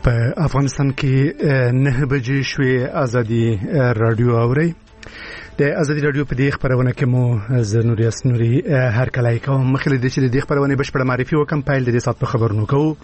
په افغانستان کې 9 بجې شوې ازادي رادیو اوري د ازادي رادیو په دې خبرونه کې مو زنوریاس نوري هر کله کوم مخله د چې د خبرونه بشپړه معرفي وکم پایل د سات په خبرونو کوو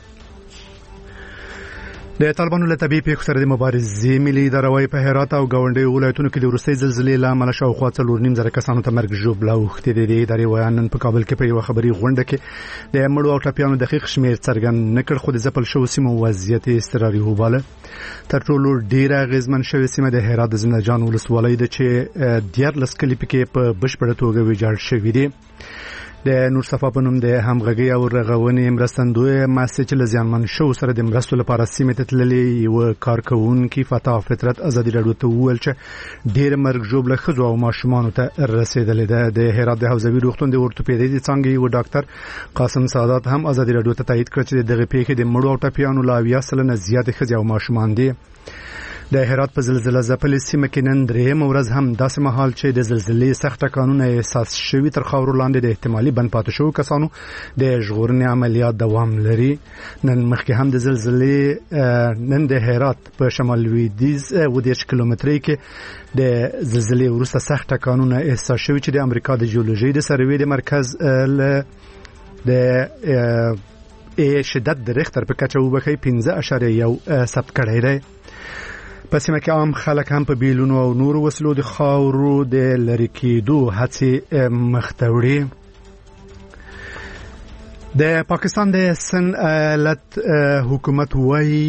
د طالبانو له طبيعي پیښو سره د مبارزې ملي ادارې په هرات او گاونډي ولایتونو کې د ورستۍ زلزلې لامل شاوخوا 4.5 کسانو ته مرګ ژوبله اوختې دي د ادارې ویان په کابل کې په یو خبري غونډه کې د مړو او ټپيانو دقیق شمیر څرګند نکړ خو د ځپل شو سیمو وضعیت استراري وباله تر ټولو ډیره غزمن شوې سیمه د هرات د زنجان ولسوالۍ د چې 14 کلی پکې په بشپړه توګه ویجاړ شوې دي د نور صفا په نوم د همغږي او رغونې مرستندوی مسج لزیانمن شو سره د مرستو لپاره سیمه ته تللې یو کارکونکو فتح فطرت ازادي رادیو ته ویل چې ډیر مرګ جوړ خزو او ماشومان ته رسیدلې ده د هرات د حوزوي روغتون د ورتوپیدي څنګه یو ډاکټر قاسم سعادت هم ازادي رادیو ته تایید کړ چې دغه پیښه د مړو او ټپيانو لا 20% زیات خزو او ماشومان دي د هرات په زلزلې ځپلې سیمه کې نن درې مورز هم داسې مهال چې د زلزلې سخت قانون احساس شوی تر خاور لاندې د احتمالي بن پاتې شو کسانو د ژغورنې عملیات دوام لري نن مخکې هم د زلزلې نن د هرات په شمال لویدیځ و 10 کیلومتري کې د زلزلې وروسته سخت قانون احساس شوی چې د امریکا د جیولوژي د سروې د مرکز د شدت د ریختر په کچه وبخي 15.1 ثبت کړی دی په سیمه کې عام خلک هم په بیلونو او نور وسلو د خاورو د لری کېدو هڅې مختوري د پاکستان د سن ایالت حکومت وایي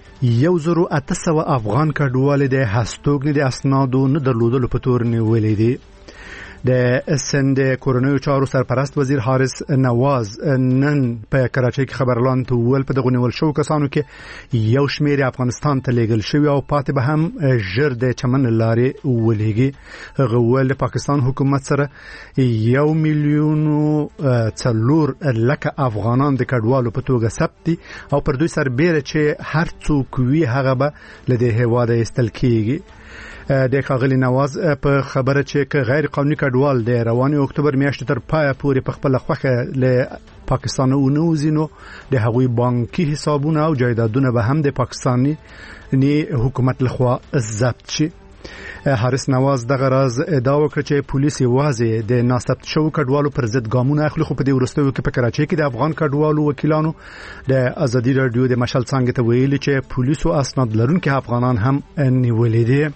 1800 افغان کډوال د هستوګنې د اسنادو نه درلودلو په تور نیولې دي د سند کورونیو چارو سرپرست وزیر حارث نواز نن په کراچۍ کې خبرلان ته ویل په دغه نیول شو کسانو کې یو شمیر افغانستان ته لیږل شوی او پاتې به هم ژر د چمن لارې ولېږي هغه ول پاکستان حکومت سره 1 میلیون څلور لکه افغانان د کډوالو په توګه ثبت دي او پر دوی سربېره چې هر څوک وی هغه به له دې هواده استل کیږي د ښاغلي نواز په خبره چې غیر قانوني کډوال د رواني اکتوبر میاشتې تر پای پورې په خپل خوخه له پاکستان او نوزینو د هغوی بانکي حسابونه او جایدادونه به هم د پاکستاني حکومت لخوا ضبط شي حارث نواز دغه راز ادعا وکړه چې پولیس واځي د ناثبت شو کډوالو پر ضد ګامونه اخلي خو په دې ورستیو کې په کراچۍ کې د افغان کډوالو وکیلانو د ازادي رادیو د مشال څنګه ته ویلي چې پولیسو اسناد لرونکي افغانان هم نیولې دي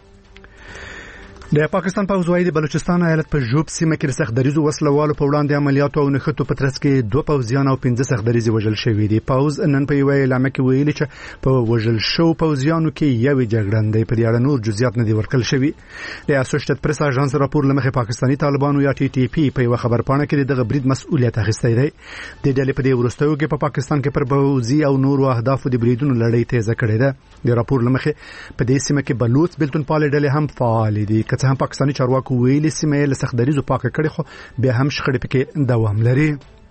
د پاکستان پوځ وايي د بلوچستان ایالت په جوب سیمه کې سختدریزو وسلوالو په وړاندې عملیاتو او نښتو په ترڅ کې 2 پوځیان او 15 سختدریزي وژل شوي دي پوځ نن په یو اعلان کې ویلي چې په وژل شو پوځیانو کې یو جګړندې په اړه نور جزئیات نه دي ورکړل شوي د اسوسییټډ پریس اژانس راپور لمخې پاکستاني طالبانو یا ټي ټي پی په یو خبرپاڼه کې دغه برید مسؤلیت اخیستی دی د ډلې په دې ورستیو کې په پاکستان کې پر پوځي او نورو اهدافو د بریدونو لړۍ تیزه کړې ده د راپور لمخې په دې سیمه کې بلوچ بلتون پال ډلې هم فعال دي که هم پاکستاني چارواکو ویلي سیمه له سختدریزو پاکه کړي خو به هم شخړې پکې دوام لري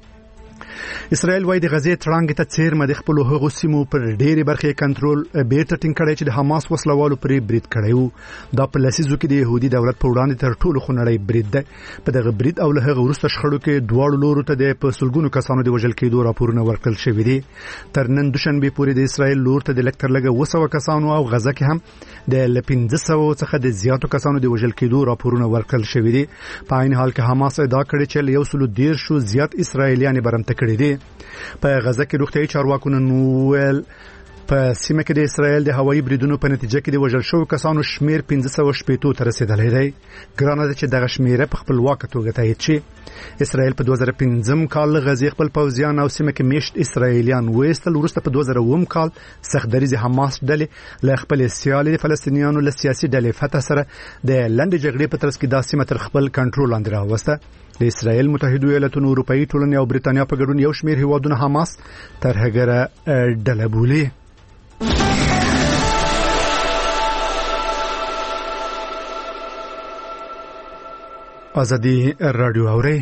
اسرائیل وايي د غزې تړانګ ته چیرمه د خپل هغو سیمو پر ډېری برخې کنټرول بیرته ټینګ کړي چې د حماس وسلوالو پرې برید کړي وو دا په لسیزو کې د يهودي دولت په وړاندې تر ټولو خنړی برید دی په دغه برید او له هغه وروسته شخړو کې دواړو لورو ته د پسلګونو کسانو د وژل کېدو راپورونه ورکړل شوي دي تر نن دوشنبه پورې د اسرائیل لور ته د لکتر لګه 200 کسانو او غزه کې هم د 1500 څخه د زیاتو کسانو د وژل کېدو راپورونه ورکړل شوي دي په عین حال کې حماس ادعا کړې چې له 110 زیات اسرائیلیان برمته کړي دي په غزه کې روغتيایي چارواکو نوول په سیمه کې د اسرائیل د هوایي بریدونو په نتیجه کې د وژل شوو کسانو شمیر 1580 ته رسیدلی دی ګرانه ده چې دغه شمیره په خپلواکه توګه تایید شي اسرائیل په 2015 کال غزې خپل پوځیان او سیمه کې میشت اسرائیلیان وېستل وروسته په 2009 کال سختدریزي حماس ډلې له خپل سیالي فلسطینیانو له سیاسي ډلې فتح سره د لنډ جګړې په ترڅ کې د سیمه تر خپل کنټرول لاندې راوسته د اسرائیل متحده ایالاتونو اروپאי ټولنې او برېټانیا په ګډون یو شمیر هیوادونه حماس تر هغه ډله بولي ازادي رادیو اوري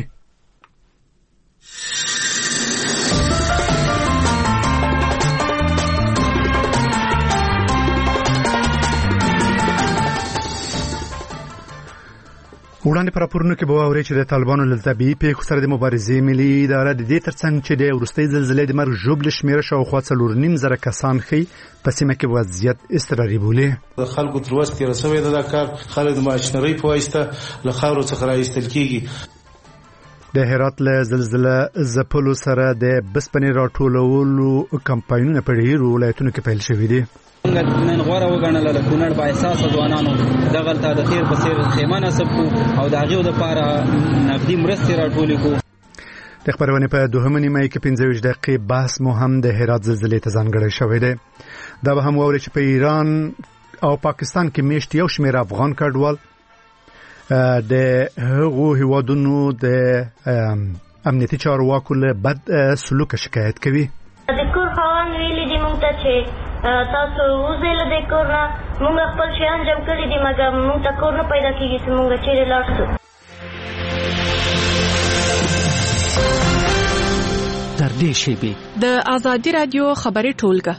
وړاندې پر راپورونو کې به واورئ چې د طالبانو له طبیعي پیښو سره د مبارزې ملي اداره د دې ترڅنګ چې د وروستۍ زلزلې د مرګ ژوبل شمېره شاوخوا 4.5 کسان ښیي په سیمه کې وضعیت اضطراري بولي. د خلکو تر وس تېره شوې ده دا کار خلک د ماشینرۍ په واسطه له خاورو څخه راایستل کېږي. د هرات له زلزله ځپلو سره د بسپنې راټولولو کمپاینونه په ډېرو ولایتونو کې پیل شوي دي. نن غوړه وګڼله د کونړ با احساس ځوانانو دغلته د خیر په څیر خیمه نصب کو او د هغې دپاره نقدي مرستې راټولې کو. د خپرونې په دوهمه نیمه کې 15 دقیقې بحث مو هم د هرات زلزلې ته ځانګړی شوی دی. دا به هم واورئ چې په ایران او پاکستان کې میشت یو شمېر افغان کډوال د هغو هیوادونو د امنیتي چارواکو له بد سلوک شکایت کوي. د کور خاوند ویلي دي موږ ته چې تاسو وځئ له دې کور نه، موږ خپل شیان جمع کړي دي مګر موږ ته کور نه پیدا کېږي چې موږ چیرې لاړ شو. تر دې شیبې د ازادي رادیو خبري ټولګه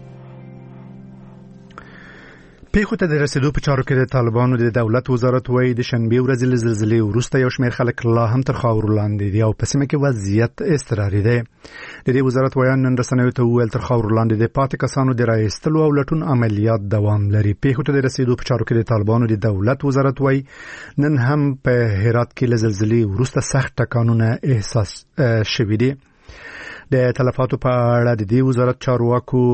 پیښو ته د رسیدو په چارو کې د طالبانو د دولت وزارت وایي د شنبې ورځې له زلزلې وروسته یو شمېر خلک لا هم تر خاورو لاندې دي او په سیمه کې وضعیت اضطراري دی. د دې وزارت وایي نن رسنیو ته وویل تر خاورو لاندې د پاتې کسانو د راایستلو او لټون عملیات دوام لري. پیښو ته د رسیدو په چارو کې د طالبانو د دولت وزارت وایي نن هم په هرات کې له زلزلې وروسته سخت ټکانونه احساس شوي دي. د تلفاتو په اړه د دې وزارت چارواکو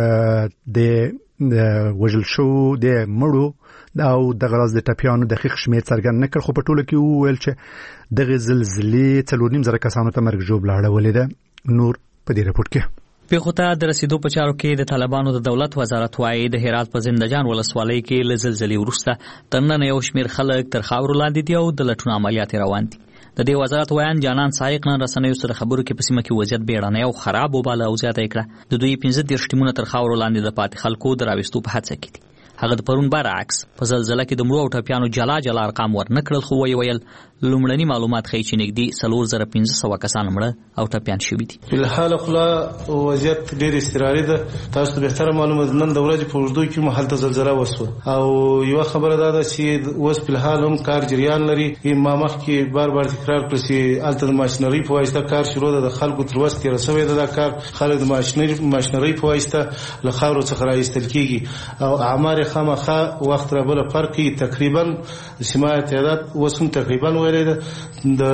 د وژل شو د مړو او د غراز د ټپیانو دقیق شمېر څرګند نه کړ، خو په ټوله کې وویل چې دغه زلزلې 4.5 کسانو ته مرګ ژوبله اړولې ده. نور په دې رپورټ کې پیښو ته د رسیدو په چارو کې د طالبانو د دولت وزارت وایي د هرات په زندهجان ولسوالۍ کې له زلزلې وروسته تر نن یو شمېر خلک تر خاورو لاندې دي او د لټون عملیات روان دي. د دې وزارت ویان جانان سایق نن رسنیو سره خبرو کې په سیمه کې وضعیت بیړنی او خراب وباله او زیاته کړه. د دوی 15 ټیمونه تر خاورو لاندې د پاتې خلکو د راوستو په هڅه کې دي. هغه د پرون برعکس په زلزلې کې د مړو او ټپیانو جلا ارقام ورنکړل، خو ویل لومړني معلومات ښیي چې نږدې 4500 کسان مړه او ټپیان شوي دي. په حال خلا وضعیت ډېر اضطراري ده. تاسو ته بهتره معلومه ده نن د ورځې په اوږدو کې هم هلته زلزله وسوه او یو خبره ده چې اوس په حال هم کار جریان لري. ما مخکې بار تکرار کړ چې هلته د ماشینرۍ په واسطه کار شروع ده. د خلکو تر وس تېره شوی ده دا کار خلک د ماشینرۍ په واسطه له خاورو څخه راایستل کېږي او اعمار خامخا وخت را بل فرق تقریبا سیمه تعداد وسم تقریبا ویل د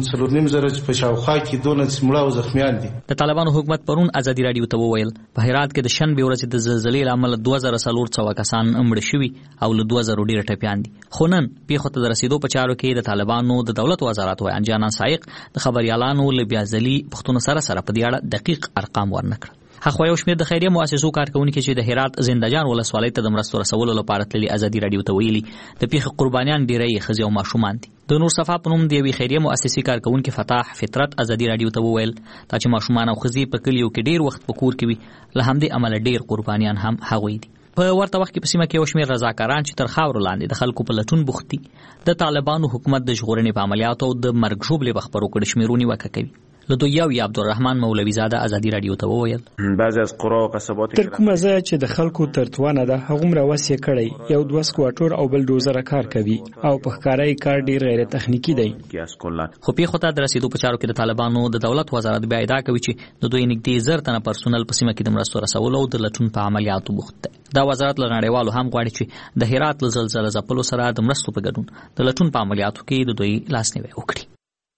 4.5 په شاوخوا کې دونه مړه او زخمیان دي. د طالبانو حکومت پرون ازادي رادیو ته وویل په هرات کې د شنبې ورځې د زلزلې لامل 2400 کسان مړه شوي او له 2000 ډیر ټپیان دي. خو نن پیښو ته د رسیدو په چارو کې د طالبانو د دولت وزارت وایي انجانان سایق د خبريالانو له بیازلي پښتون سره په دې اړه دقیق ارقام ورنکړ. هغه یو شمېر د خیریه مؤسسو کارکونکو چې د هرات زندهجان ولسوالۍ ته د مرستو رسولو لپاره تللي ازادي رادیو ته ویلي د پیښې قربانیان ډېری ښځې او ماشومان دي. د نور صفا په نوم د یوې خیریه مؤسسې کارکونکو فتح فطرت ازادي رادیو ته وویل چې ماشومان او ښځې په کلیو کې ډېر وخت په کور کې وي، له همدې امله ډېر قربانیان هم هغوی دي. په ورته وخت کې په سیمه کې یو شمېر رضاکاران چې تر خاورو لاندې د خلکو په لټون بوخت دي د طالبانو حکومت د ژغورنې په عملیاتو او د مرګ ژوبلې په خبرو کې شمیرونې وکړه کوي. له دوی یو عبدالرحمن مولوی زاده ازادي رادیو ته وویل بعضی از قرا او قصبات تر کومه ځای چې د خلکو تر توانه ده هغومره وس یې کړی، یو دوه سکواټور او بل ډوزره کار کوي او په ښکاره کار ډیر غیر تخنیکی دی. خو پیښو ته د رسیدو په چارو کې د طالبانو د دولت وزارت بیا ادعا کوي چې د دوی نږدې 1000 تنه پرسونل په سیمه کې د مرستو رسولو او د لټون په عملیاتو بوخت دی. دا وزارت له نړیوالو هم غواړي چې د هرات له زلزلې ځپلو سره د مرستو په ګډون د لټون په عملیاتو کې د دوی لاسنیوي وکړي.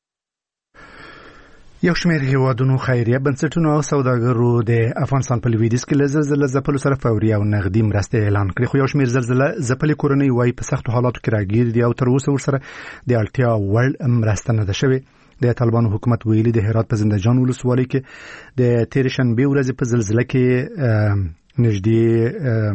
یو شمېر هیوادونو خیریه بنسټونو او سوداګرو د افغانستان په لویدیځ کې له زلزلې ځپلو سره فوري او نغدي مرستې اعلان کړې، خو یو شمېر زلزلې ځپلې کورنۍ وايي په سختو حالاتو کې راګیر دي او تر اوسه ورسره د اړتیا وړ مرسته نه ده شوې. د طالبانو حکومت ویلي د هرات په زندهجان ولسوالۍ کې د تېرې شنبې ورځې په زلزلې کې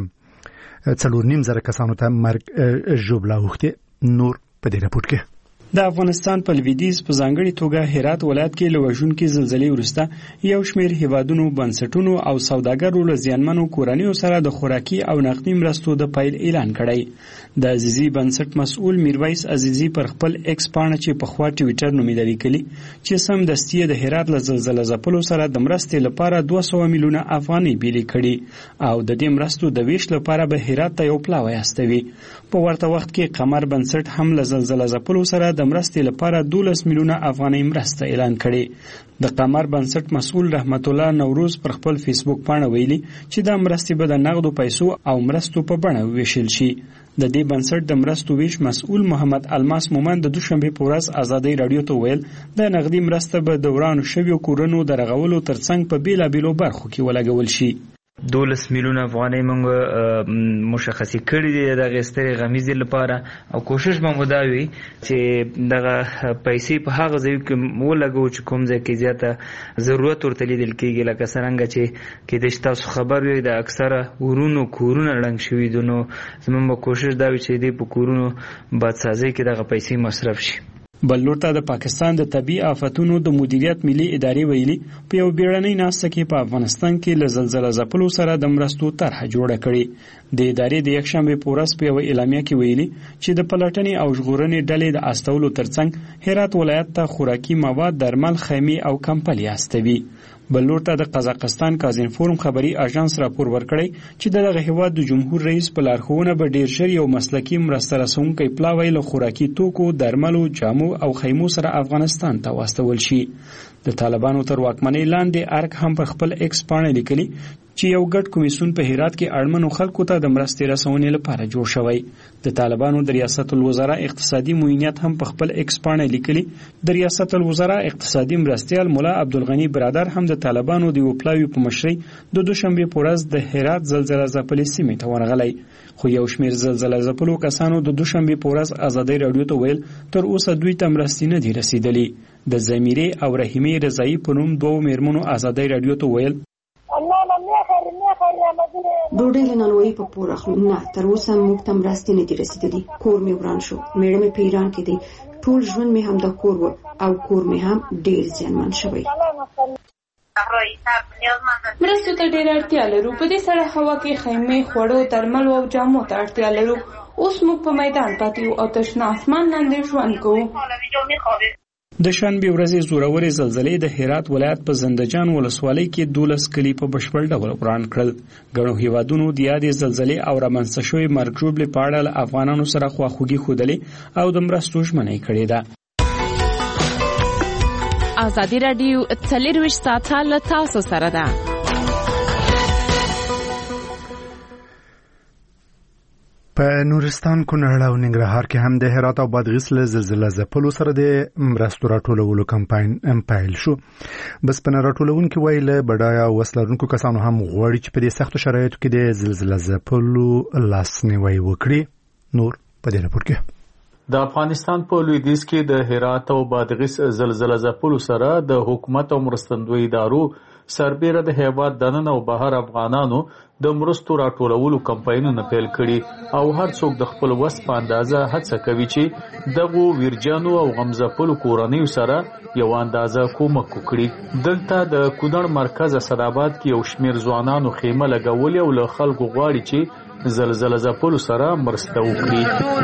نږدې 4.5 کسانو ته مرګ ژوبله اوښتې. نور په دې راپورټ کې د افغانستان په لویدیځ په ځانګړي توګه هرات ولایت کې له وژونکې زلزلې وروسته یو شمېر هیوادونو بنسټونو او سوداګرو له زیانمنو کورنیو سره د خوراکي او نقدي مرستو د پیل اعلان کړی. د عزیزي بنسټ مسؤل میرویس عزیزي پر خپل ایکس پاڼه چې پخوا ټویټر نومې د لیکلي چې سمدستي د هرات له زلزله ځپلو سره د مرستې لپاره 200 میلیونه افغانۍ بیلې کړي او د دې مرستو د ویش لپاره به هرات ته یو پلاوی استوي. په ورته وخت کې قمر بنسټ هم له زلزله ځپلو سره د مرستې لپاره 12 میلیونه افغانۍ مرسته اعلان کړي. د قمر بنسټ مسؤل رحمت الله نوروز پر خپل فیسبوک پاڼه ویلي چې دا مرستې به د نغدو پیسو او مرستو په بڼه ویشل شي. د دې بنسټ د مرستو ویش مسؤل محمد الماس مومند د دوشنبه په ورځ ازادي رادیو ته ویل د نغدي مرسته به د ورانو شویو کورونو د رغولو ترڅنګ په بیلابیلو برخو کې ولګول شي. 12 میلیونه افغانۍ موږ مشخصي کړي دي د غستري غمیزې لپاره او کوشش به دا وي چې دغه پیسې په هغه ځای کې ولګو چې کوم ځای کې زیاته ضرورت ورته لیدل کېږي لکه څنګه چې کېدای شي تاسو خبر وي د اکثره ورونو کورونه ړنګ شوي دي نو زموږ کوشش دا وي چې دې په کورونو بادسازۍ کې دغه پیسې مصرف شي. بل لور ته د پاکستان د طبي آفتونو د مدیریت ملي ادارې ویلي په یو بیړنۍ ناسته کې په افغانستان کې له زلزله ځپلو سره د مرستو طرحه جوړه کړې. د ادارې د یکشنبه په ورځ په یو اعلامیه کې ویلي چې د پلټنې او ژغورنې ډلې د استولو ترڅنګ هرات ولایت ته خوراکي مواد، درمل، خیمې او کمپلې استوي. بل لور ته د قزاقستان کازینفورم خبري اژانس راپور ورکړی چې دغه هیواد د جمهور رئیس په لارښوونه به ډیر ژر یو مسلکي مرسته رسونکی پلاوی له خوراکي توکو، درملو، جامو او خیمو سره افغانستان ته واستول شي. د طالبانو تر واکمنۍ لاندې ارګ هم پر خپل ایکس پاڼه لیکلي چې یو ګډ کمیسیون په هرات کې اړمنو خلکو ته د مرستې رسونې لپاره جوړ شوی. د طالبانو د ریاست الوزرا اقتصادي معاونیت هم په خپل ایکس پاڼه لیکلي د ریاست الوزرا اقتصادي مرستیال مولا عبدالغنی برادر هم د طالبانو د وپلاوی په مشرۍ د دوشنبه په ورځ د هرات زلزله ځپلې سیمې ته ورغلی. خو یو شمېر زلزله ځپلو کسانو د دوشنبه په ورځ ازادي رادیو ته ویل تر اوسه دوی ته مرستې نه دي رسیدلې. د زمیرې او رحیمې رضایي په نوم دوه میرمنو ازادي رادیو ته ویل ډوډۍ له نانوایي په پور اخلو نه تر اوسه موږ ته مرستې نه دي رسیدلې. کور مې وران شو، میړه مې په ایران کې دی، ټول ژوند مې هم د کور و او کور مې هم ډېر زیانمن شوی. مرستو ته ډېر اړتیا لرو. په دې سړه هوا کې خیمې، خوړو، درملو او جامو ته اړتیا لرو. اوس موږ په میدان پاتې یو او تشنه اسمان لاندې ژوند کوو. د شنبې ورځې زورورې زلزلې د هرات ولایت په زندجان ولسوالۍ کې 12 کلي په بشپړ ډول وران کړل. ګڼو هیوادونو د یادې زلزلې او رامنځته شوې مرګ ژوبلې په اړه له افغانانو سره خواخوږي ښودلې او د مرستو ژمنه کړې ده. ازادي رادیو 24 ساعته له تاسو سره ده. په نورستان، کونړ او ننګرهار کې هم د هرات او بادغیس له زلزله ځپلو سره د مرستو راټولولو کمپاین پیل شو. بس په راټولونکو ویل بډایا وسلرونکو کسانو هم غواړي چې په دې سختو شرایطو کې د زلزله ځپلو لاسنیوي وکړي. نور په دې راپور کې د افغانستان په لویدیځ کې د هرات او بادغیس زلزله ځپلو سره د حکومت او مرستندوی ادارو سربېره د هیواد دننه او بهر افغانانو د مرستو راټولولو کمپاینونه پیل کړي او هر څوک د خپل وس په اندازه هڅه کوي چې دغه ویرجانو او غمزپلو کورنیو سره یو اندازه کومک وکړي. دلته د کونړ مرکز اسداباد کې یو شمېر ځوانانو خیمه لګولې او له خلکو غواړي چې زلزله ځپلو سره مرسته وکړي.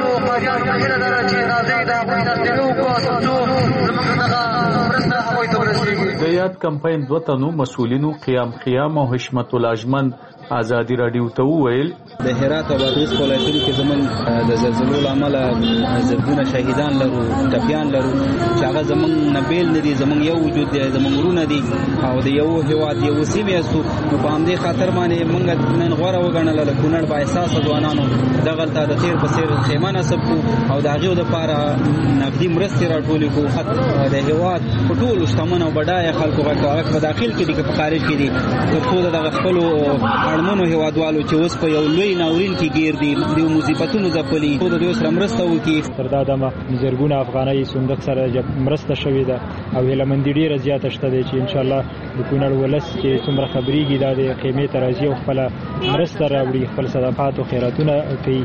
د یاد کمپاین 2 تنو مسؤلینو قیام او حشمت الاجمن ازادي رادیو ته وویل د هرات او بادغیس ولایتونو کې زمون د زلزلو لامل زرګونه شهیدان لرو، ټپیان لرو چې هغه زمون نبیل ندي، زمون یو وجود دی، زمون ورونه دي او د یو هیواد یو سیمه استو په همدې خاطر باندې موږ نن غوړه وګڼل له کونړ با احساس ځوانانو دغه ته د خیر په سیر خیمه نصب کو او د هغه لپاره نقدي مرستې راټولې کو. د هیواد په ټول شتمن او بډای خلکو غوښتل په داخل کې دي په خارج کې دي ترڅو د خپل اړمنو هیوادوالو چې اوس په یو لوی ناورین کې گیر دي د مصیبتونو ځپلي خو د دوی سره مرسته وکړي. تر دا دمه زرګونه افغانۍ صندوق سره مرسته شوې ده او هلمندې ډیره زیاته شته دی چې ان شاء الله د کونړ ولس چې څومره خبرېږي دا د قیمې ترازی او خپل مرسته راوړي، خپل صدقات او خیراتونه کوي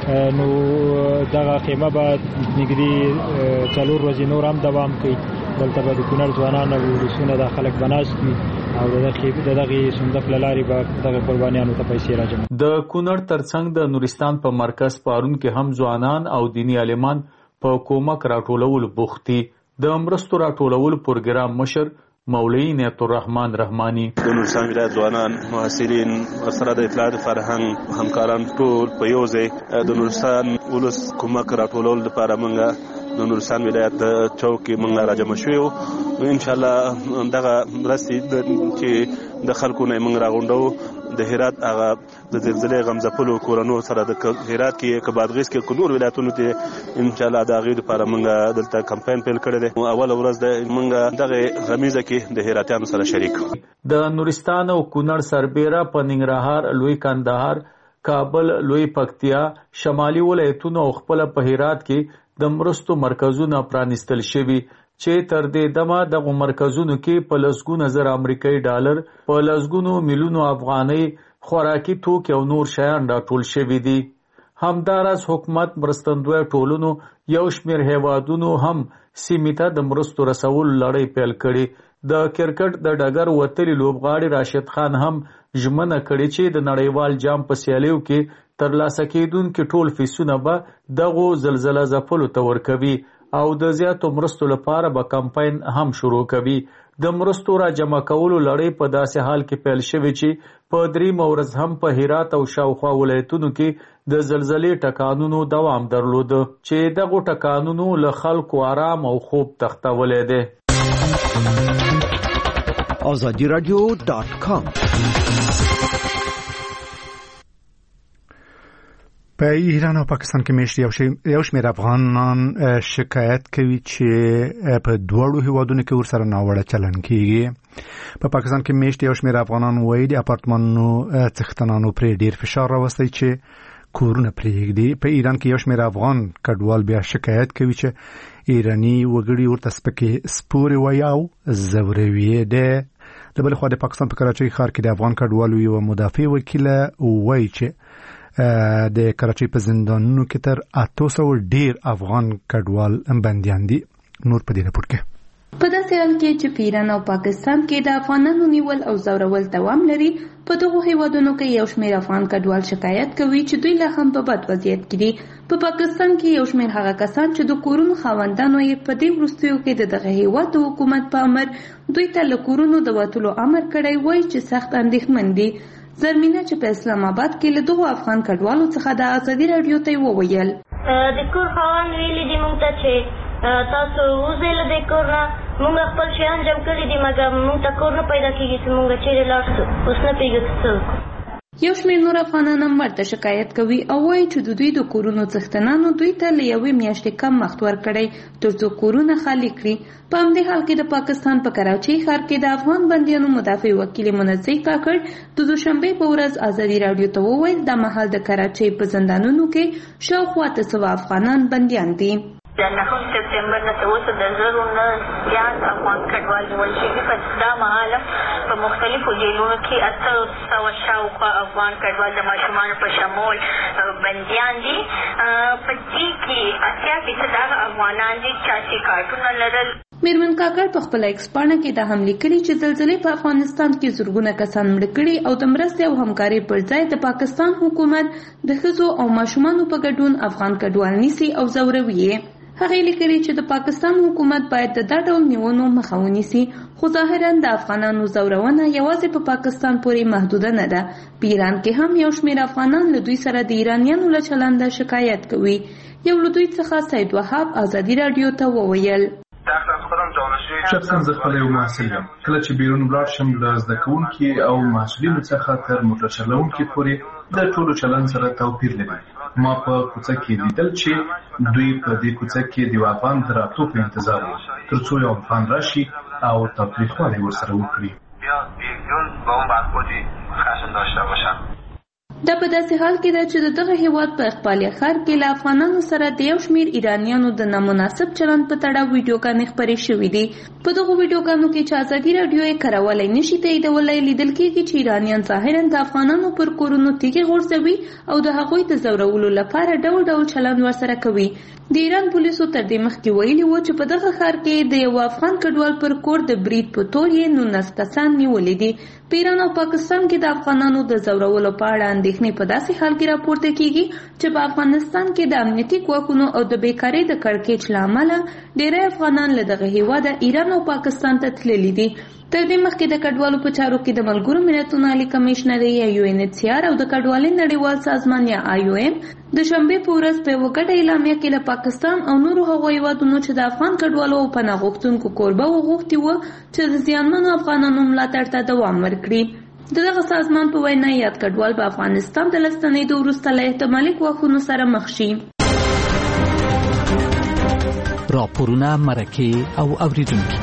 نو دغه خیمه به نږدې 4 ورځې نور هم دوام کوي. دلته به د کونړ ځوانان او ولسونه د خلک بناست وي او دغه صندوق له لارې به دغه قربانیانو ته پیسې راجمع. د کونړ ترڅنګ د نورستان په مرکز پارون کې هم ځوانان او دینی عالمان په کومک راټولولو بوخت دي. د مرستو راټولولو پروګرام مشر مولوی نیت الرحمن رحمانی د نورستان ولایت ځوانان محصلین سره د اطلاعات فرهنګ همکاران ټول په یو ځای د نورستان ولس کومک راټولولو لپاره موږ د نورستان ولایت د چوک کې موږ راجمع شوو. ان شاء الله دغه مرستې چې د خلکو نه موږ راغونډو د هرات هغه د زلزلې غمزپلو کورونو سره د هرات کې کبادغیس کې نور ولایتونو ته ان شاء الله د غوډ لپاره موږ دلته کمپاین پیل کړی دی. اول ورځ د موږ دغه غمیزه کې د هراتیانو سره شریک. د نورستان او کونړ سربېره په ننګرهار، لوی کندهار، کابل، لوی پکتیا، شمالي ولایتونو او خپل په هرات کې د مرستو مرکزونه پرانیستل شوي چې تر دې دمه دغه مرکزونو کې په لسګونه زر امریکایي ډالر، په لسګونو میلیونو افغانۍ خوراکي توکي او نور شیان راټول شوي دي. همداراز حکومت مرستندوی ټولنو یو شمېر هیوادونو هم سیمې ته د مرستو رسولو لړۍ پیل کړې. د کرکټ د ډګر وتلي لوبغاړي راشد خان هم ژمنه کړې چې د نړیوال جام په سیالیو کې ترلاسه کېدونکي ټول فیسونه به دغو زلزله ځپلو ته ورکوي او د زیاتو مرستو لپاره به کمپاین هم شروع کوي. د مرستو را جمع کولو لړۍ په داسې حال کې پیل شوې چې په 3 ورځ هم په هرات او شاوخوا ولایتونو کې د زلزلې ټکانونو دوام درلود چې دغو ټکانونو له خلکو آرام او خوب تختولی دی. azadiradio.com په ایران او پاکستان کې میشت یو شمېر افغانان شکایت کوي چې په دواړو هیوادونو کې ورسره ناوړه چلن کیږي. په پاکستان کې میشت یو شمېر افغانان وایي د اپارتمانونو څښتنانو پرې ډیر فشار راوستی چې کورونه پرېږدي. په ایران کې یو شمېر افغان کډوال بیا شکایت کوي چې ایرانی وګړي ورته سپکې سپورې وایي او ځوروي دي. د بل خوا د پاکستان په کراچۍ ښار کې د افغان کډوالو یو مدافع وکیله وایي چې د کراچۍ په زندانونو کې تر 800 ډیر افغان کډوال بنديان دي. نور په دې راپور کې په داسې حال کې چې په ایران او پاکستان کې د افغانانو نیول او ځورول دوام لري، په دغو هیوادونو کې یو شمېر افغان کډوال شکایت کوي چې دوی لا هم په بد وضعیت کې دي. په پاکستان کې یو شمېر هغه کسان چې د کورونو خاوندانو یې په دې وروستیو کې دغه هیواد د حکومت په امر دوی ته له کورونو د وتلو امر کړی وایي چې سخت اندېښمن دي. زرمینه چې په اسلام آباد کې له دغو افغان کډوالو څخه د ازادي راډیو ته وویل د کور خاوند ویلي دي موږ ته چې تاسو وځئ له دې کور نه، موږ خپل شیان جمع کړي دي مګر موږ ته کور نه پیدا کېږي چې موږ چیرې لاړ شو. اوس نه پوهېږو څه وکړو. یو شمېر نور افغانان هم ورته شکایت کوي او وایي چې د دوی د کورونو څښتنانو دوی ته له 1 میاشتې کم وخت ورکړی تر څو کورونه خالي کړي. په همدې حال کې د پاکستان په کراچۍ ښار کې د افغان بندیانو مدافع وکیل منزه کاکړ د دوشنبې په ورځ ازادي راډیو ته وویل د مهال د کراچۍ په زندانونو کې شاوخوا 100 افغانان بندیان دي. د 9 سپتمبر نه تر اوسه د زرو نه زیات افغان کډوال نیول شوي. په دا مهال په مختلفو جیلونو کې 800 شاوخوا افغان کډوال د ماشومانو په شمول بندیان دي. په دې کې 80% هغه افغانان دي چې کارتونه لرل. میرمن کاکړ په خپل ایکس پاڼه کې د هم لیکلي چې زلزلې په افغانستان کې زرګونه کسان مړه کړي او د مرستې او همکارۍ پر ځای د پاکستان حکومت د ښځو او ماشومانو په ګډون افغان کډوال نیسي او ځوروي. هغه لیکلي چې د پاکستان حکومت باید د دا ډول نیونو مخه ونیسي، خو ظاهرا د افغانانو ځورونه یوازې په پاکستان پورې محدوده نه ده. په ایران کې هم یو شمېر افغانان له دوی سره د ایرانیانو له چلنده شکایت کوي. یو له دوی څخه سید وهاب ازادي راډیو ته وویل شخصا زه خپل یو محصل یم. کله چې بیرون ولاړ شم له زده کوونکي او محصلینو څخه تر موټر چلوونکي پورې د ټولو چلند سره توپیر لري. ما په کوڅه کې لیدل چې دوی په دې کوڅه کې د افغان د راتلو په انتظار وو تر څو یو افغان راشي او تاوتریخوالی ورسره وکړي. بیا بیرون با اون برخوردی خشم داشته باشن. دا په داسې حال کې ده چې دغه هیواد په اقبالیه ښار کې له افغانانو سره د یو شمیر ایرانیانو د نامناسب چلند په تړاو ویډیوګانې خپرې شوې دي. په دغو ویډیوګانو کې چې ازادي راډیو یې کارولی نشي تاییدولی، لیدل کېږي چې ایرانیان ظاهرا د افغانانو پر کورونو تیږې غورځوي او د هغوی د ځورولو لپاره ډول ډول چلند ورسره کوي. د ایران پولیسو تر دې مخکې ویلي وو چې په دغه ښار کې د یو افغان کډوال پر کور د برید په تور یې 19 کسان نیولي دي. په ایران او پاکستان کې د افغانانو د ځورولو په اړه اندېښنې په داسې حال کې راپورته کیږي چې په افغانستان کې د امنیتي ځواکونو او د بیکارۍ د کړکېچ له امله ډېری افغانان له دغه هیواده ایران او پاکستان ته تللي دي. تر دې مخکې د کډوالو په چارو کې د ملګرو ملتونو عالي کمیشنر یا UNHCR او د کډوالۍ نړیوال سازمان یا IOM د شنبې په ورځ په یوه ګډه اعلامیه کې له پاکستان او نورو هغو هیوادونو چې د افغان کډوالو او پناه غوښتونکو کوربه وغوښتي وو چې د زیانمنو افغانانو ملاتړ ته دوام ورکړي. دغه سازمان په وینا یاد کډوال په افغانستان د لستنېدو وروسته له احتمالي ګواښونو سره مخ شي. راپورونه، مرکې او اوریدونکي.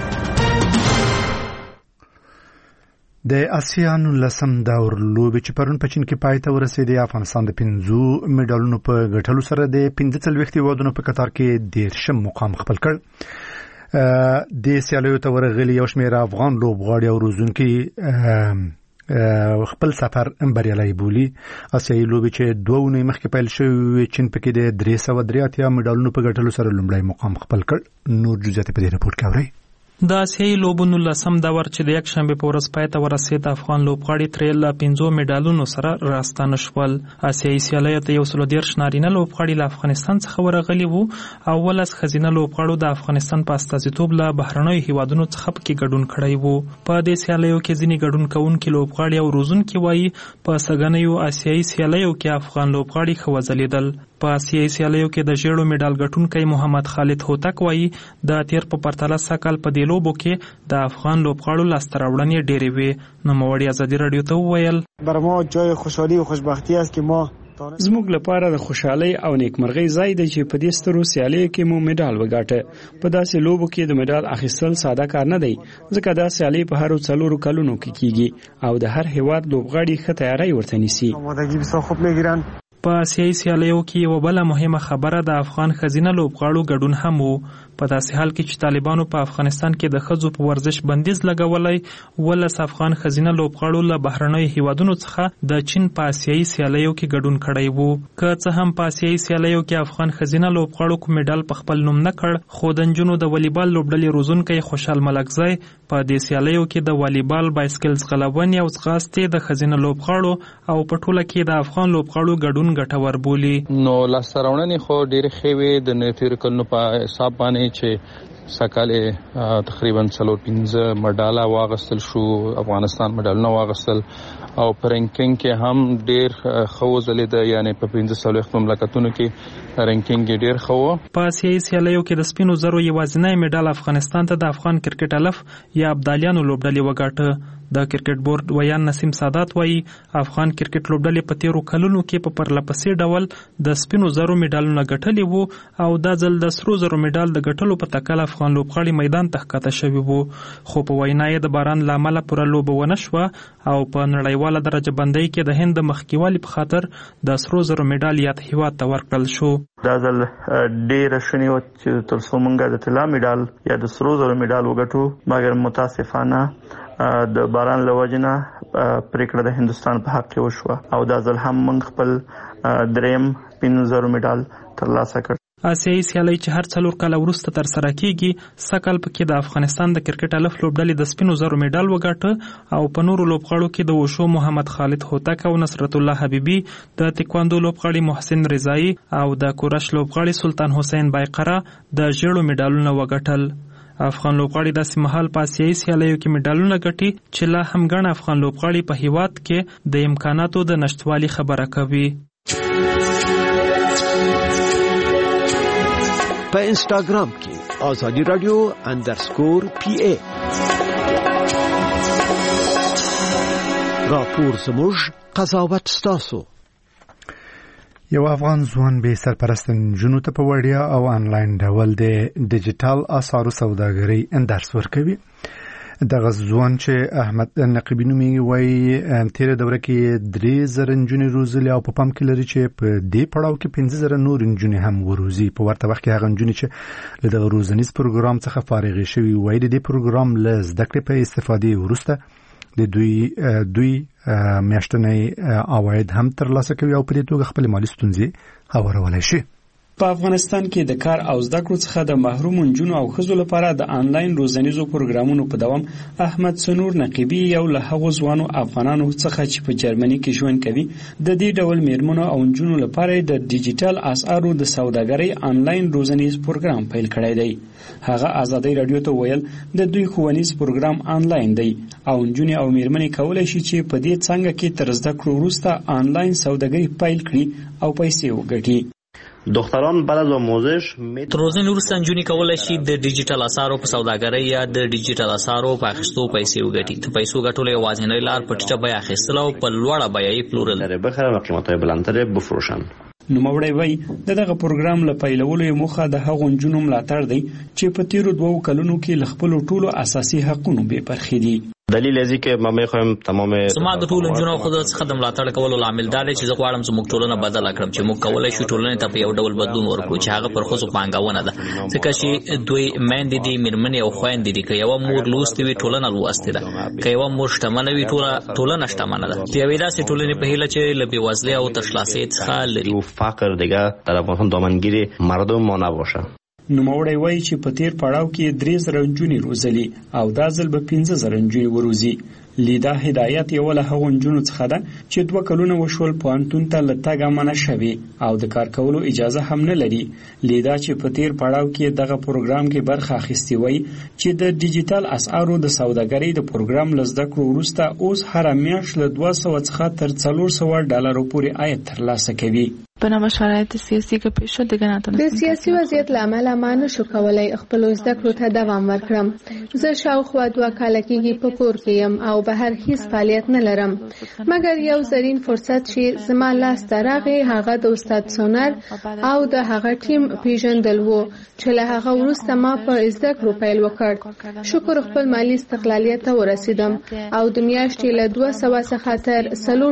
د آسیا 19 دور لوبې چې پرون په چین کې پای ته ورسېدې، افغانستان د 5 میډالونو په ګټلو سره د 45 هیوادونو په قطار کې 13 مقام خپل کړ. د سیالیو ته ورغلي یو شمېر افغان لوبغاړي او روزونکي خپل سفر بریالی بولي. آسیایي لوبې چې 2 اونۍ مخکې پیل شوې، چین پکې د 383 میډالونو په ګټلو سره لومړی مقام خپل کړ. نور جزئیات په دې راپور کې اورئ. د آسیایي لوبو 19 دور چې د یکشنبې په ورځ پای ته ورسېد، افغان لوبغاړي ترې له 5 میډالونو سره راستانه شول. آسیایي سیالیو ته 130 نارینه لوبغاړي له افغانستان څخه ورغلي وو او 19 ښځینه لوبغاړو د افغانستان په استازیتوب له بهرنیو هیوادونو څخه پکې ګډون کړی وو. په دې سیالیو کې ځینې ګډون کوونکي لوبغاړي او روزونکي وایي په سږنیو آسیایي سیالیو کې افغان لوبغاړي ښه وځلېدل. په آسیایي سیالیو کې د ژیړو میډال ګټونکی محمد خالد هوتک وایي د تیر په پرتله سږ په دې لوبو کې د افغان لوبغاړو لاسته راوړنې ډېرې وې. نوموړي ازادي راډیو ته وویل بر ما جای خوشحالی و خوشبختی است که ما زموږ لپاره د خوشحالۍ او نیکمرغۍ ځای دی چې په دې سترو سیالیو کې مو میډال وګاټه. په داسې لوبو کې د میډال اخیستل ساده کار نه دی، ځکه دا سیالي په هر 4 کلونو کې کیږي او د هر هیواد لوبغاړي ښه تیاری ورته نیسي. آمادگی بسیار خوب میگیرن. په آسیایي سیالیو کې یوه بله مهمه خبره د افغان ښځینه لوبغاړو ګډون هم و. په داسې حال کې چې طالبانو په افغانستان کې د ښځو په ورزش بندیز لګولی، 19 افغان ښځینه لوبغاړو له بهرنیو هیوادونو څخه د چین په آسیایي سیالیو کې ګډون کړی وو. که څه هم په آسیایي سیالیو کې افغان ښځینه لوبغاړو کوم میډال په خپل نوم نه کړ، خو د نجونو د والیبال لوبډلې روزونکی خوشحال ملکزی په دې سیالیو کې د والیبال، بایسکل ځغلونې او ځغاستې د ښځینه لوبغاړو او په ټوله کې د افغان لوبغاړو ګډون ګټور بولي. نو لاسته راوړنې خو ډېرې ښې وې د تېرو کلونو په حساب باندې چې سکهال تقریبا 4-5 میډاله واغستل شو، افغانستان میډالونه واغستل او په رینکینګ کې هم ډېر ښه وځلېده، یعنی په 15 مملکتونو کې رینکینګ ډېر ښه و. په آسیایي سیالیو کې د سپینو زرو یوازینی میډال افغانستان ته د افغان کرکټ الف یا ابدالیانو لوبډلې وګاټه. د کرکټ بورډ ویان نسیم سادات وایي افغان کرکټ لوبډلې په تیرو کلونو کې په پرلپسې ډول د سپینو زرو میډالونه ګټلي وو او دا ځل د سرو زرو میډال د ګټلو په تکل افغان لوبغاړي میدان ته ښکته شوي وو، خو په وینا یې د باران له امله پوره لوبه ونه شوه او په نړیواله درجه بندۍ کې د هند د مخکېوالي په خاطر د سرو زرو میډال یاد هیواد ته ورکړل شو. دا ځل ډېره شونې وه چې تر څو موږ د طلا میډال یا د سرو زرو میډال وګټو، مګر متاسفانه د باران له وجې نه پرېکړه د هندوستان په حق کې وشوه او دا ځل هم موږ خپل دریم 15 میډال ترلاسه کړ. آسیایي سیالۍ چې هر 4 کاله وروسته ترسره کیږي، سږ کال پکې د افغانستان د کرکټ الف لوبډلې د سپینو زرو میډال وګاټه او په نورو لوبغاړو کې د وشو محمد خالد هوتک او نصرت الله حبیبي، د تکواندو لوبغاړي محسن رضایی او د کورش لوبغاړي سلطان حسین بایقره د ژیړو میډالونه وګاټل. افغان لوبغاړي داسې مهال په آسیایي سیالیو کې میډالونه ګټي چې لا هم ګڼ افغان لوبغاړي په هیواد کې د امکاناتو د نشتوالي خبره کوي. په انسټاګرام کې آزادي رادیو _PA راپور زموږ قضاوت ستاسو. یو افغان ځوان به سرپرست نجونو ته په وړیا او آنلاین ډول د ډیجیټل آثارو سوداګرۍ درس ورکوي. د غزوان چې احمد نقیبی نومي وایي تیر دوره کې 3000 نجونې روزلي او په پام کې لري چې په دې پړاو کې 15000 نور نجونې هم وروزي. په ورته وخت کې هغه نجونې چې له دغه روزنیز پروګرام څخه فارغې شوي وایي د دې پروګرام له زده کړې په استفادې وروسته د دوی میاشتنی عواید هم ترلاسه کوي او په دې توګه خپل مالي ستونزې هوارولای شي. په افغانستان کې د کار او زده کړو څخه د محروم نجونو او ښځو لپاره د آنلاین روزنیزو پروګرامونو په دوام احمد سنور نقیبی یو له هغو ځوانو افغانانو څخه چې په جرمني کې ژوند کوي د دې ډول میرمنو او نجونو لپاره د ډیجیټل اسعارو د سوداګرۍ آنلاین روزنیز پروګرام پیل کړی دی. هغه ازادي رادیو ته ویل د دوی ښوونیز پروګرام آنلاین دی او نجونې او میرمنې کولی شي چې په دې څانګه کې تر زده کړو وروسته آنلاین سوداګري پیل کړي او پیسې وګټي. دختران بعد از آموزش تر روزنې وروسته نجونې کولی شي د ډیجیټل اسعارو په سوداګرۍ یا د ډیجیټل اسعارو په اخیستو پیسې وګټي. د پیسو ګټلو یوازینۍ لار په ټیټه بیه اخیستل او په لوړه بیه یې پلورل. بخرن و قیمت‌های بلندتر بفروشن. نوموړی وایي دغه پروګرام له پیلولو یې موخه د هغو نجونو ملاتړ دی چې په تیرو 2 کلونو کې له خپلو ټولو اساسي حقونو بې برخې دي. دلیل ازی که ما میخوایم تمام زما د ټولو نجونو خو څخه د ملاتړ کولو لامل دا دی چې زه غواړم چې موږ ټولنه بدله کړم چې موږ کولای شو ټولنې ته په یو ډول بدلون ورکړو چې هغه پر ښځو پانګونه ده ځکه چې دوی میندې دي میرمنې او خویندې دي که یوه مور لوستې وي ټولنه لوستې ده که یوه مور شتمنه وي ټولنه شتمنه ده د یوې داسې ټولنې په هیله چې له بېوزلۍ او تشلاسۍ څخه لري فقر دیگه در افغانستان دامنگیر مردم ما نباشه. نوموړی وایي چې په تیر پړاو کې 3000 نجونې روزلي او دا ځل به 15000 نجونې وروزي. لیدا هدایت یو له هغو نجونو څخه ده چې 2 کلونه وشول پوهنتون ته له تګه منع شوي او د کار کولو اجازه هم نه لري. لیدا چې په تیر پړاو کې دغه پروګرام کې برخه اخیستې وایي چې د ډیجیټل اسعارو د سوداګرۍ د پروګرام له زده کړو وروسته اوس هره میاشت له 200 څخه تر $400 پورې عاید ترلاسه کوي. بنابر شرایط سیاسی که پیش شد دیگه نتونستم. د سیاسي وضعیت لامل ما نشو کولای خپل زده کړو ته دوام ورکړم. زه شاوخوا 2 کاله کېږي په کور کې یم او بهر هیڅ فعالیت نه لرم مګر یو زرین فرصت چې زما لاس ته راغی هغه د استاد سونر او د هغه ټیم پیژندل وو چې له هغه وروسته ما په زده کړو پیل وکړ. شکر خپل مالی استقلالیت ته ورسیدم او د میاشتې له 200 څخه تر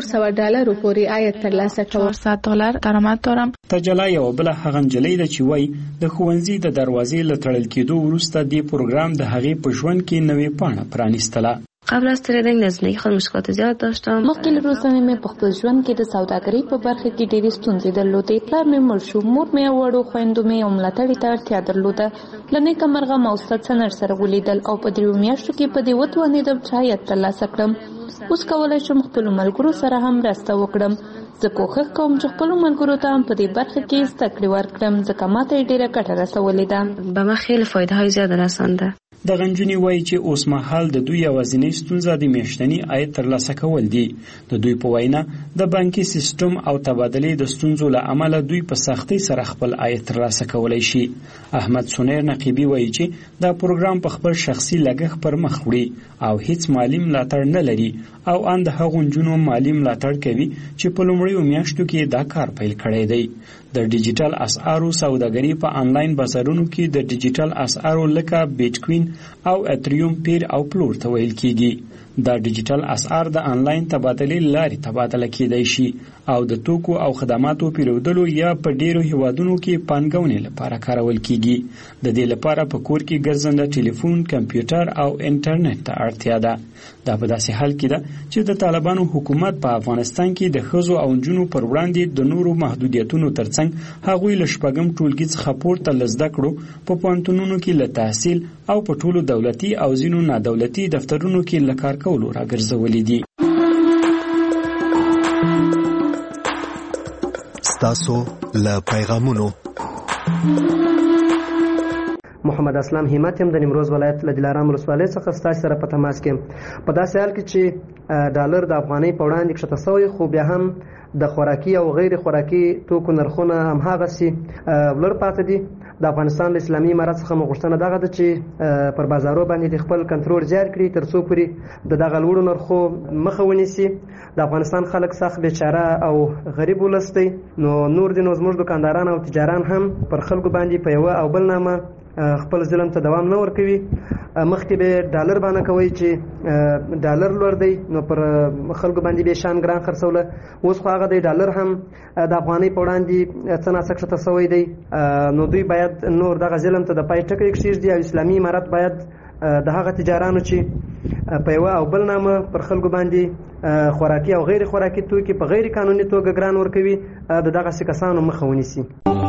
$400 پورې عاید ترلاسه کوم. درآمد دارم. تجلا یو بل هغه نجلۍ ده چې وایي د ښوونځي د دروازې له تړل کېدو وروسته دې پروګرام د هغې په ژوند کې نوې پاڼه پرانیستله. قبل از تریدینگ در زندگی خود مشکلات زیاد داشتم. مخکې له روزنې مې په خپل ژوند کې د سوداګرۍ په برخه کې ډېرې ستونزې درلودې. پلار مې مړ شو، مور مې وړو خویندو مې او ملاتړي ته اړتیا درلوده. له نیکه مرغه ما استاد سنر سره ولیدل او په 3 میاشتو کې په دې وتوانېدم چې عاید ترلاسه کړم. اوس کولی شم خپلو ملګرو سره هم مرسته وکړم. زه کوښښ کوم چې خپلو ملګرو ته هم په دې برخه کې زده کړې ورکړم ځکه ماته یې ډېره ګټه رسولې ده. به ما خیلی فایده‌های زیاد رسانده. دغه نجونې وایي چې اوس مهال د دوی یوازینۍ ستونزه د میاشتني عاید ترلاسه کول دي. د دوی په وینا د بانکي سیستم او تبادلې د ستونزو له امله دوی په سختۍ سره خپل عاید ترلاسه کولی شي. احمد سنیر نقیبی وایي چې دا پروګرام په خپل شخصي لګښت پر مخ وړي او هیڅ مالی ملاتړ نه لري او ان د هغو نجونو مالی ملاتړ کوي چې په لومړیو میاشتو کې دا کار پیل کړی دی. د ډیجیټل اسعارو سوداګري په آنلاین بازارونو کې د ډیجیټل اسعارو لکه بیټکوین او اتریوم پیر او پلور ته ویل کیږي. دا ډیجیټل اسعار د آنلاین تبادلې لارې تبادله کیدای شي او د توکو او خدماتو پیرودلو یا په ډیرو هیوادونو کې پانګونې لپاره کارول کیږي. د دې لپاره په کور کې ګرځنده ټلیفون، کمپیوټر او انټرنیټ ته اړتیا ده. دا په داسې حال کې ده چې د طالبانو حکومت په افغانستان کې د ښځو او نجونو پر وړاندې د نورو محدودیتونو ترڅنګ هغوی له 8م ټولګي څخه پورته له زده کړو په پوهنتونونو کې له تحصیل او په ټولو دولتي او ځینو نادولتي دفترونو کې له کار کولو راګرځولې دي. ستاسو له پیغامونو محمد اسلام همت هم د نیمروز ولایت له دلارام ولسوالۍ څخه ستاسو سره په تماس کې. په داسې حال کې چې ډالر د افغانۍ په وړاندې کښته شوی خو بیا هم د خوراکي او غیر خوراکي توکو نرخونه هماغسې لوړ پاتې دي. د افغانستان له اسلامي امارت څخه مو غوښتنه دغه ده چې پر بازارو باندې د خپل کنټرول زیات کړي تر څو پورې د دغه لوړو نرخو مخه ونیسي. د افغانستان خلک سخت بیچاره او غریب ولس دی، نو نور دي نو زموږ دکانداران او تجاران هم پر خلکو باندې په یوه او بل نامه خپل ظلم ته دوام نه ورکوي. مخکې به ډالر باندې کوي چې ډالر لوړ دی نو پر خلکو باندې به شان ګران خرڅوله. اوس خو هغه دی ډالر هم د افغانۍ په وړاندې څه ناڅه کښته سوی دی. نو دوی باید نور دغه ظلم ته د پای ټکی کښېږدي او اسلامي امارت باید د هغه تجارانو چې په یوه او بل نامه پر خلکو باندې خوراکي او غیر خوراکي توکي په غیر قانوني توګه ګران ورکوي د دغسې کسانو مخه ونیسي.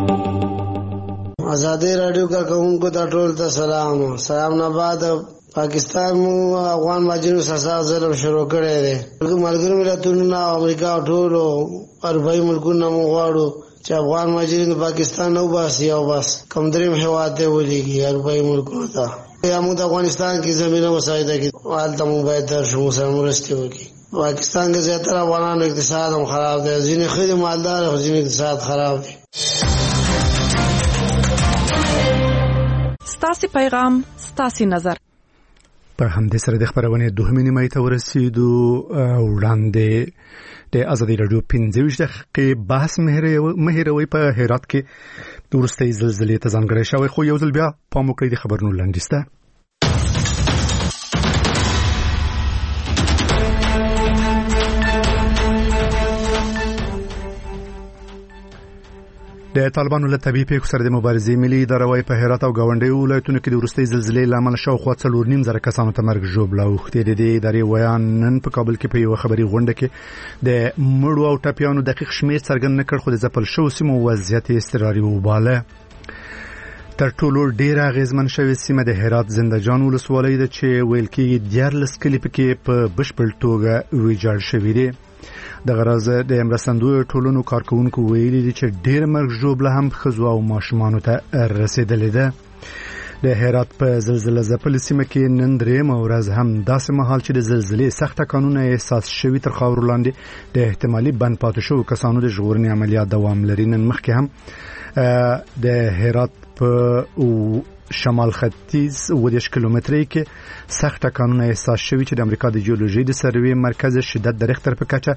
آزادی رادیو کارکوونکو ته ټول ته سلام. سلام نه بعد پاکستان مو افغان مهاجرینو سره ظلم شروع کړی دی. ملګرو ملتونو نه امریکا او ټولو اروپایي ملکونو مو غواړو چې افغان مهاجرین پاکستان نه وباسي او بس کوم دریم هېواد ته ولېږي اروپایي ملکونو ته. یا موږ د افغانستان کې زمینه مساعده کړي هلته مو باید درشو سره مرستې وکړي. پاکستان کې زیاتره افغانانو اقتصاد هم خراب دی. ځینې ښه دي مالدار او ځینې اقتصاد خراب دی. ستاسې پیغام ستاسې نظر. په همدې سره د خبرونې دوهمې نیمایي ته ورسېدو. وړاندې د ازادي راډیو 15 دقیقې بحث مهیروي په هرات کې د وروستۍ زلزلې ته ځانګړی شوی. خو یو ځل بیا پام وکړئ د خبرونو لنډیز ته. د طالبانو له طبيعي پیښو سره د مبارزې ملي اداره وايي په هرات او گاونډیو ولایتونو کې د وروستۍ زلزلې لامل شاوخوا 4.5 کسانو ته مرګ ژوبله اوښتې دي. د ادارې ویان نن په کابل کې په یو خبري غونډه کې د مړو او ټپیانو دقیق شمیر څرګند نه کړ، خو د ځپل شوو سیمو وضعیت اضطراري وباله. تر ټولو ډیره اغیزمن شوې سیمه د هرات زندهجان ولسوالۍ ده چې ویل کېږي 14 کلي پکې په بشپړ توګه ویجاړ شوي دي. د غرض د مرستندوی ټولنو کارکونکو ویلي دي چې ډیر مرګ ژوبله هم ښځو او ماشومانو ته رسیدلې ده. د هرات په زلزلې ځپلې سیمه کې نن درېیمه ورځ هم داسې مهال چې د زلزلې سخت ټکانونه احساس شوي تر خاورو لاندې د احتمالي بند پاتې شوو کسانو د ژغورنې عملیات دوام لري. نن مخکې هم د هرات په شمال ختیځ 10 کیلومترۍ کې سخت ټکانونه احساس شوي چې د امریکا د جیولوژي د سروې مرکز شدت د ریختر په کچه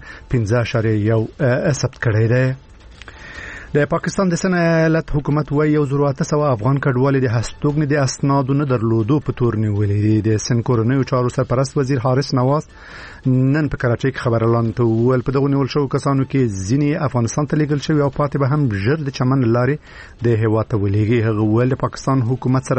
5.1 ثبت کړی دی. د پاکستان د سنه ایالت حکومت وايي 1,800 افغان کډوالو د هستوګنې د اسنادو نه درلودو په تور نیولې دي. د سن کورنیو چارو سرپرست وزیر حارث نواز نن په کراچۍ کې خبر اعلان ته وویل په دغه نیول شوو کسانو کې ځینې افغانستان ته لیږل شوي او پاتې به هم ژر د چمن لارې د هېواد ته ولېږي. هغه وویل د پاکستان حکومت سره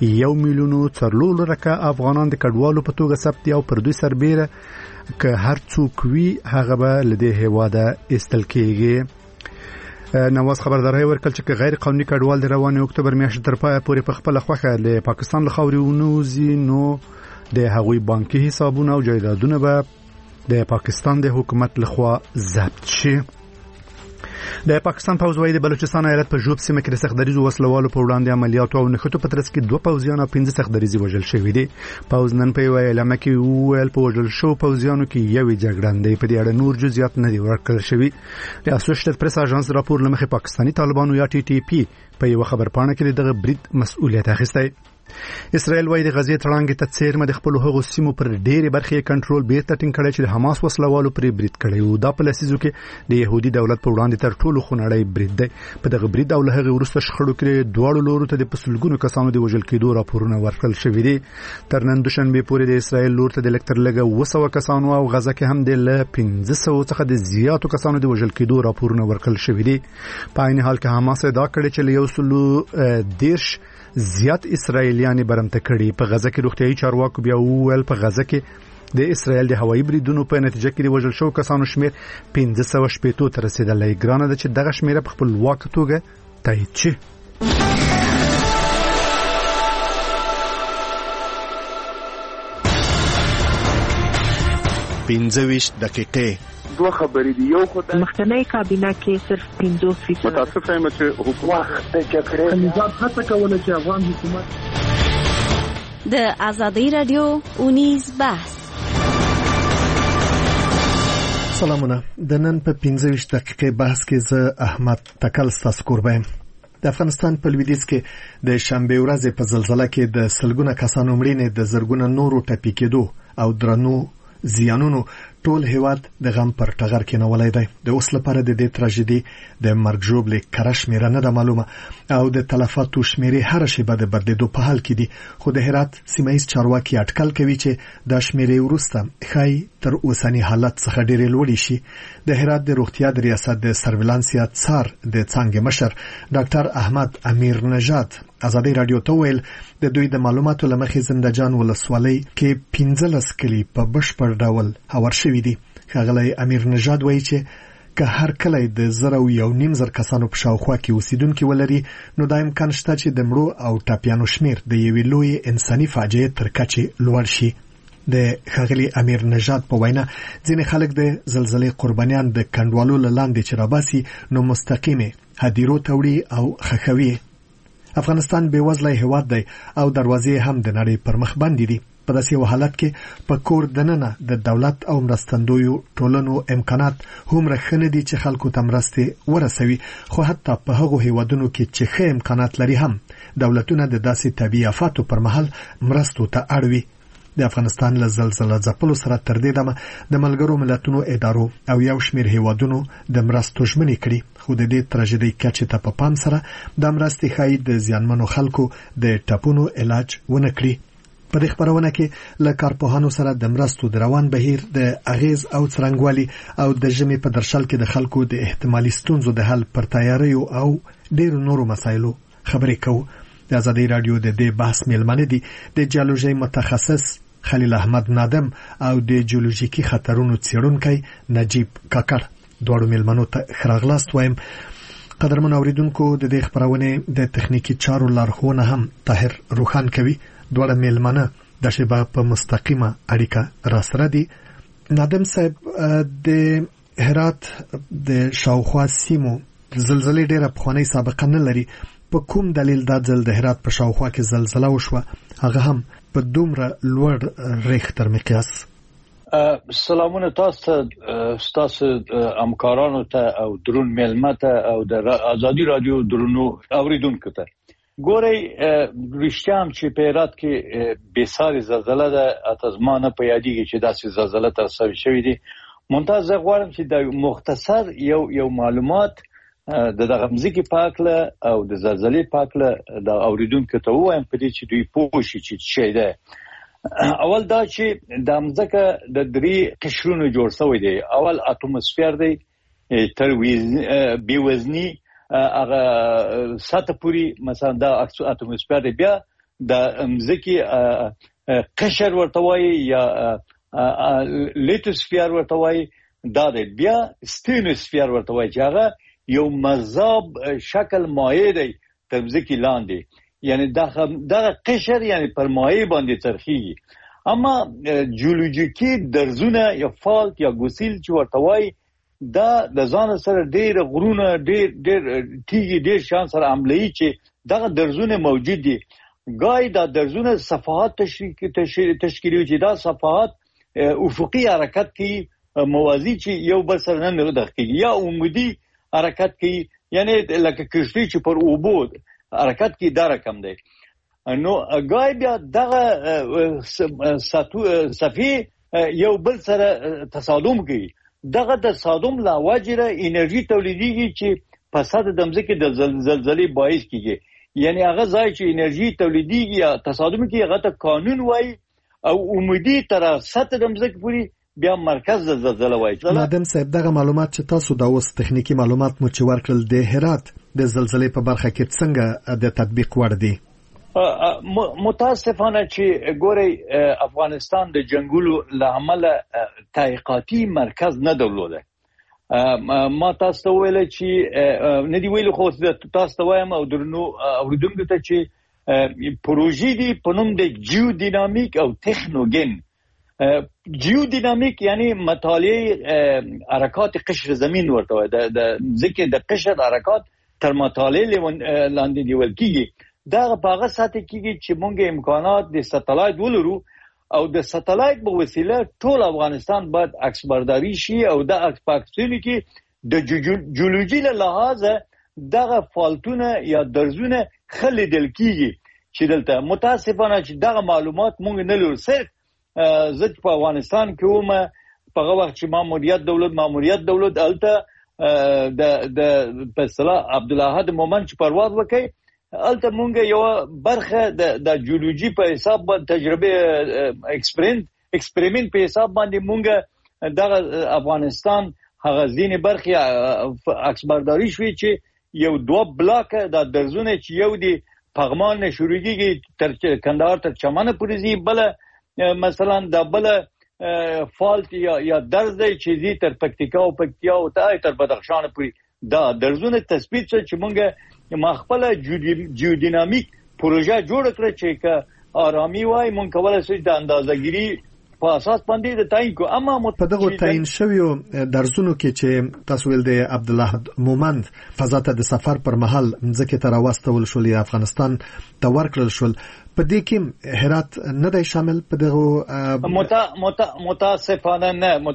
1,400,000 افغانان د کډوالو په توګه ثبت دي او پر دوی سربېره که هر څوک وي هغه به له دې هېواده ایستل کېږي. نواز خبرداري ورکړه چې غیر قانوني کډوال د رواني اکتوبر میاشتې تر پایه پورې په خپل خوخه له پاکستان له خاورې ونوزي نو د هغوی بانکي حسابونه او جایدادونه به د پاکستان د حکومت لخوا ضبط شي. د پاکستان پوځ وايي د بلوچستان ایالت په جوب سیمه کې د سختدریزو وسلوالو په وړاندې عملیاتو او نښتو په ترڅ کې 2 پوځیان او 5 سختدریزي وژل شوي دي. پوځ نن په اعلان کې وویل په وژل شو پوځیانو کې یو جګړن دی. په دې اړه نور جزئیات نه دي ورکړل شوي. د اسوسییټډ پریس اژانس راپور لمخې پاکستاني طالبانو یا TTP په یو خبرپاڼه کې دغه برید مسؤلیت اخیستی. اسرائیل وايي د غزې تړانګې ته څیرمه د خپل هغو سیمو پر ډېرې برخې کنټرول بیرته ټینګ کړی چې د حماس وسلوالو پرې برید کړی و. دا په لسیزو کې د يهودي دولت په وړاندې تر ټولو خونړی برید دی. په دغه برید او له هغې وروسته شخړو کې دواړو لورو ته د پسلګونو کسانو د وژل کېدو راپورونه ورکړل شوي دي. تر نن دوشنبې پورې د اسرائیل لور ته د لږ تر لږه 200 کسانو او غزه کې هم د 500 څخه د زیاتو کسانو د وژل کېدو راپورونه ورکړل شوي دي. په عین حال کې حماس ادعا کړې چې له 110 زیات اسرائیلیان برمته کړي. په غزه کې روغتيایي چارواکو بیا وویل په غزه کې د اسرائیل د هوایي بریدونو په نتیجه کې د وژل شوو کسانو شمیر 580 ته رسیدلی. ګرانه ده چې دغه شمیره په خپلواکه توګه تایید شي. 25 دقیقې دوه خبرې دي. یو خو د مخکنی کابینه کې صرف 50% متاسف یم چې حکومت د جګړې نظام هڅه کوله چې افغان حکومت د ازادي رادیو 19 بحث. سلامونه. د نن په 15 دقیقې بحث کې زه احمد تکل ستاسو کوربه یم. د افغانستان په لویدیځ کې د شنبه ورځې په زلزلہ کې د سلګونه کسانو مړینې د زرګونه نورو ټپي کېدو او درنو زیانونو ټول هیواد د غم پر ټغر کېنولای دی. د اوس لپاره د دې تراژیدي د مرګ ژوبلې کره شمیره نه ده معلومه او د تلفاتو شمیرې هر شیبه د بدلیدو په حال کې دي، خو د هرات سیمه ییز چارواکي اټکل کوي چې د شمیرې وروسته ښایي تر اوسني حالت څخه ډېرې لوړې شي. د هرات د روغتیا د ریاست د سرویلانسیا څار د څانګې مشر ډاکټر احمد امیر نژاد ازادي رادیو ته ویل د دوی د معلوماتو له مخې زندهجان ولسوالۍ کې 15 کلي په بشپړ ډول هوار شوي دي. ښاغلی امیر نژاد وایي چې که هر کلی د 1.5 کسانو په شاوخوا کې اوسیدونکي ولري نو دا امکان شته چې د مړو او ټاپیانو شمیر د یوې لویې انساني فاجعې تر کچې لوړ شي. د ښاغلي امیر نژاد په وینا ځینې خلک د زلزلې قربانیان د کنډوالو له لاندې چې راباسي نو مستقیمې هدیرو ته وړي او ښخوي. افغانستان بېوزلی هیواد دی او دروازې هم د نړۍ پر مخ بندې دي. په داسې یو حالت کې په کور دننه د دولت او مرستندویو ټولنو امکانات هومره ښه نه دي چې خلکو ته مرستې ورسوي، خو حتی په هغو هیوادونو کې چې ښه امکانات لري هم دولتونه د داسې طبیعي آفاتو پر مهال مرستو ته اړ وي. د افغانستان له زلزله ځپلو سره تر دې دمه د ملګرو ملتونو ادارو او یو شمېر هیوادونو د مرستو ژمنې کړي، خو د دې تراژیدۍ کچې ته په پام سره د مرستې ښایي د زیانمنو خلکو د ټپونو علاج ونه کړي. په دې خبرونه کې له کارپوهانو سره د مرستو د روان بهیر د اغیز او څرنګوالي او د ژمي په درشل کې د خلکو د احتمالي ستونزو د حل پر تیاریو او ډېرو نورو مسایلو خبرې کوو. د ازادي رادیو د دې بحث میلمانه دي د جیولوژي متخصص خلیل احمد نادم او د جیولوژیکي خطرونو څېړونکی نجیب کاکړ. دواړو میلمنو ته ښه راغلاست وایم. قدرمن اوریدونکو، د دې خبرونې د تخنیکی چارو لارښوونه هم طاهر روخان کوي. دواړه میلمانه د شیبه په مستقیمه اړیکه راسره دي. نادم صاحب، د هرات د شاوخوا سیمو زلزلې ډېره پخوانۍ سابقه نه لري. په کوم دلیل دا ځل د هرات په شاوخوا کې زلزله وشوه، هغه هم په دومره لوړ ریختر مقیاس؟ سلامونه تاسو همکارانو ته او درون میلمه ته او د ازادي رادیو درونو اوریدونکو ته. ګورئ، رښتیا هم چې په هرات کې بېسارې زلزله ده. اته زما نه په یادېږي چې داسې زلزله ترسره شوې دي. منتها زه غواړم چې د مختصر یو معلومات د دغه مځکې په هکله او د زلزلې په هکله د اوریدونکو ته ووایم، په دې چې دوی پوه شي چې څه شی ده. اول دا چې دا مځکه د 3 قشرونو جوړ شوی دی. اول اتموسفیر دی تر بېوزني هغه سطح پورې، مثلا دا اتموسفیر دی. بیا د مځکې قشر ورته وایي یا لیتوسفیر ورته وایي، دا دی. بیا ستینوسفیر ورته وایي چې هغه یو مذاب شکل مایع دی تر مځکې لاندې، یعنی دغه قشر یعنی پر مایع باندې څرخیږي. اما جیولوژیکي درزونه یا فالت یا ګوسیل چې ورته وایي، دا د ځان سره ډېر غرونه ډېر تیږي ډېر شان سره عملي چې دغه درزونه موجود دي. ګای دا درزونه صفحات تشکیلوي چې دا صفحات افقي حرکت کوي، موازی چې یو بل سره نه نغدق کیږي، یا عمودي حرکت کوي، یعنی لکه کشتی چې پر اوبو حرکت کوي، دا رقم دی. نو ګای بیا دغه صفحې یو بل سره تصادم کوي. دغه د تصادم له وجې انرژي تولیدېږي چې په سطح د مځکې د زلزلې باعث کیږي. یعنی هغه ځای چې انرژي تولیدېږي یا تصادم کوي هغه ته قانون وایي، او عمودي تر سطح د مځکې پورې بیا مرکز د زلزله وایي. نادم صاحب، دغه معلومات چې تاسو دا اوس تخنیکی معلومات مو چې ورکړل د هرات د زلزلې په برخه کې څنګه د تطبیق وړ دي؟ متاسفانه چې ګورئ، افغانستان د جنګولو له امله تحقیقاتي مرکز نه درلوده. ما تاسو ته ویل چې نه دی ویل، خو تاسو ته وایم او درنو اوریدونکو ته چې پروژې دي په نوم د جیودینامیک او تکنوګن. جیودینامیک یعنی مطالعه حرکات قشر زمین ورته وایي. د ځکه د قشر حرکات تر مطالعه لاندې نیول کیږي. دا په هغه سطح کېږي چې موږ امکانات د ساتلایت ولرو، او د ساتلایت په وسیله ټول افغانستان باید عکس برداری شي، او د عکس پاکستاني کې د جیولوژي له لحاظه دغه فالتونه یا درزونه خلیدل کیږي. چې دلته متاسفانه چې دغه معلومات موږ نه لرو. صرف زه په افغانستان کې وم په وخت چې ماموریت دولت الته د په اصطلاح عبدالاحد مومن چې پرواز وکړي الته مونږ یو برخه د جیولوژي په حساب باندې تجربه ایکسپریمنت په حساب باندې مونږ د افغانستان هغه ځینې برخه عکسبرداري شوې چې یو 2 بلاک د درزونه چې یو دی پغمان نه شروع کیږي تر کندهار تر چمن پورې زی بل مثلا د بل فالت یا درز دی چې زی تر پکتیکا او تر بدخشان پورې دا درزونه تثبیت چې مونږ مخبل جیودینامیک پروژه جوړ کړ چې آرامي وای مونږ کولای شو د اندازهګيري په اساس باندې د تعین کو اما په دغه تعین شویو درزونو کې چې تاسو ول د عبدالاحد مومند فضا ته د سفر پر مهال ځکه تر واستول شول افغانستان ته ورکړل شول په دې کې هرات نه دی شامل په دغه متاسفانه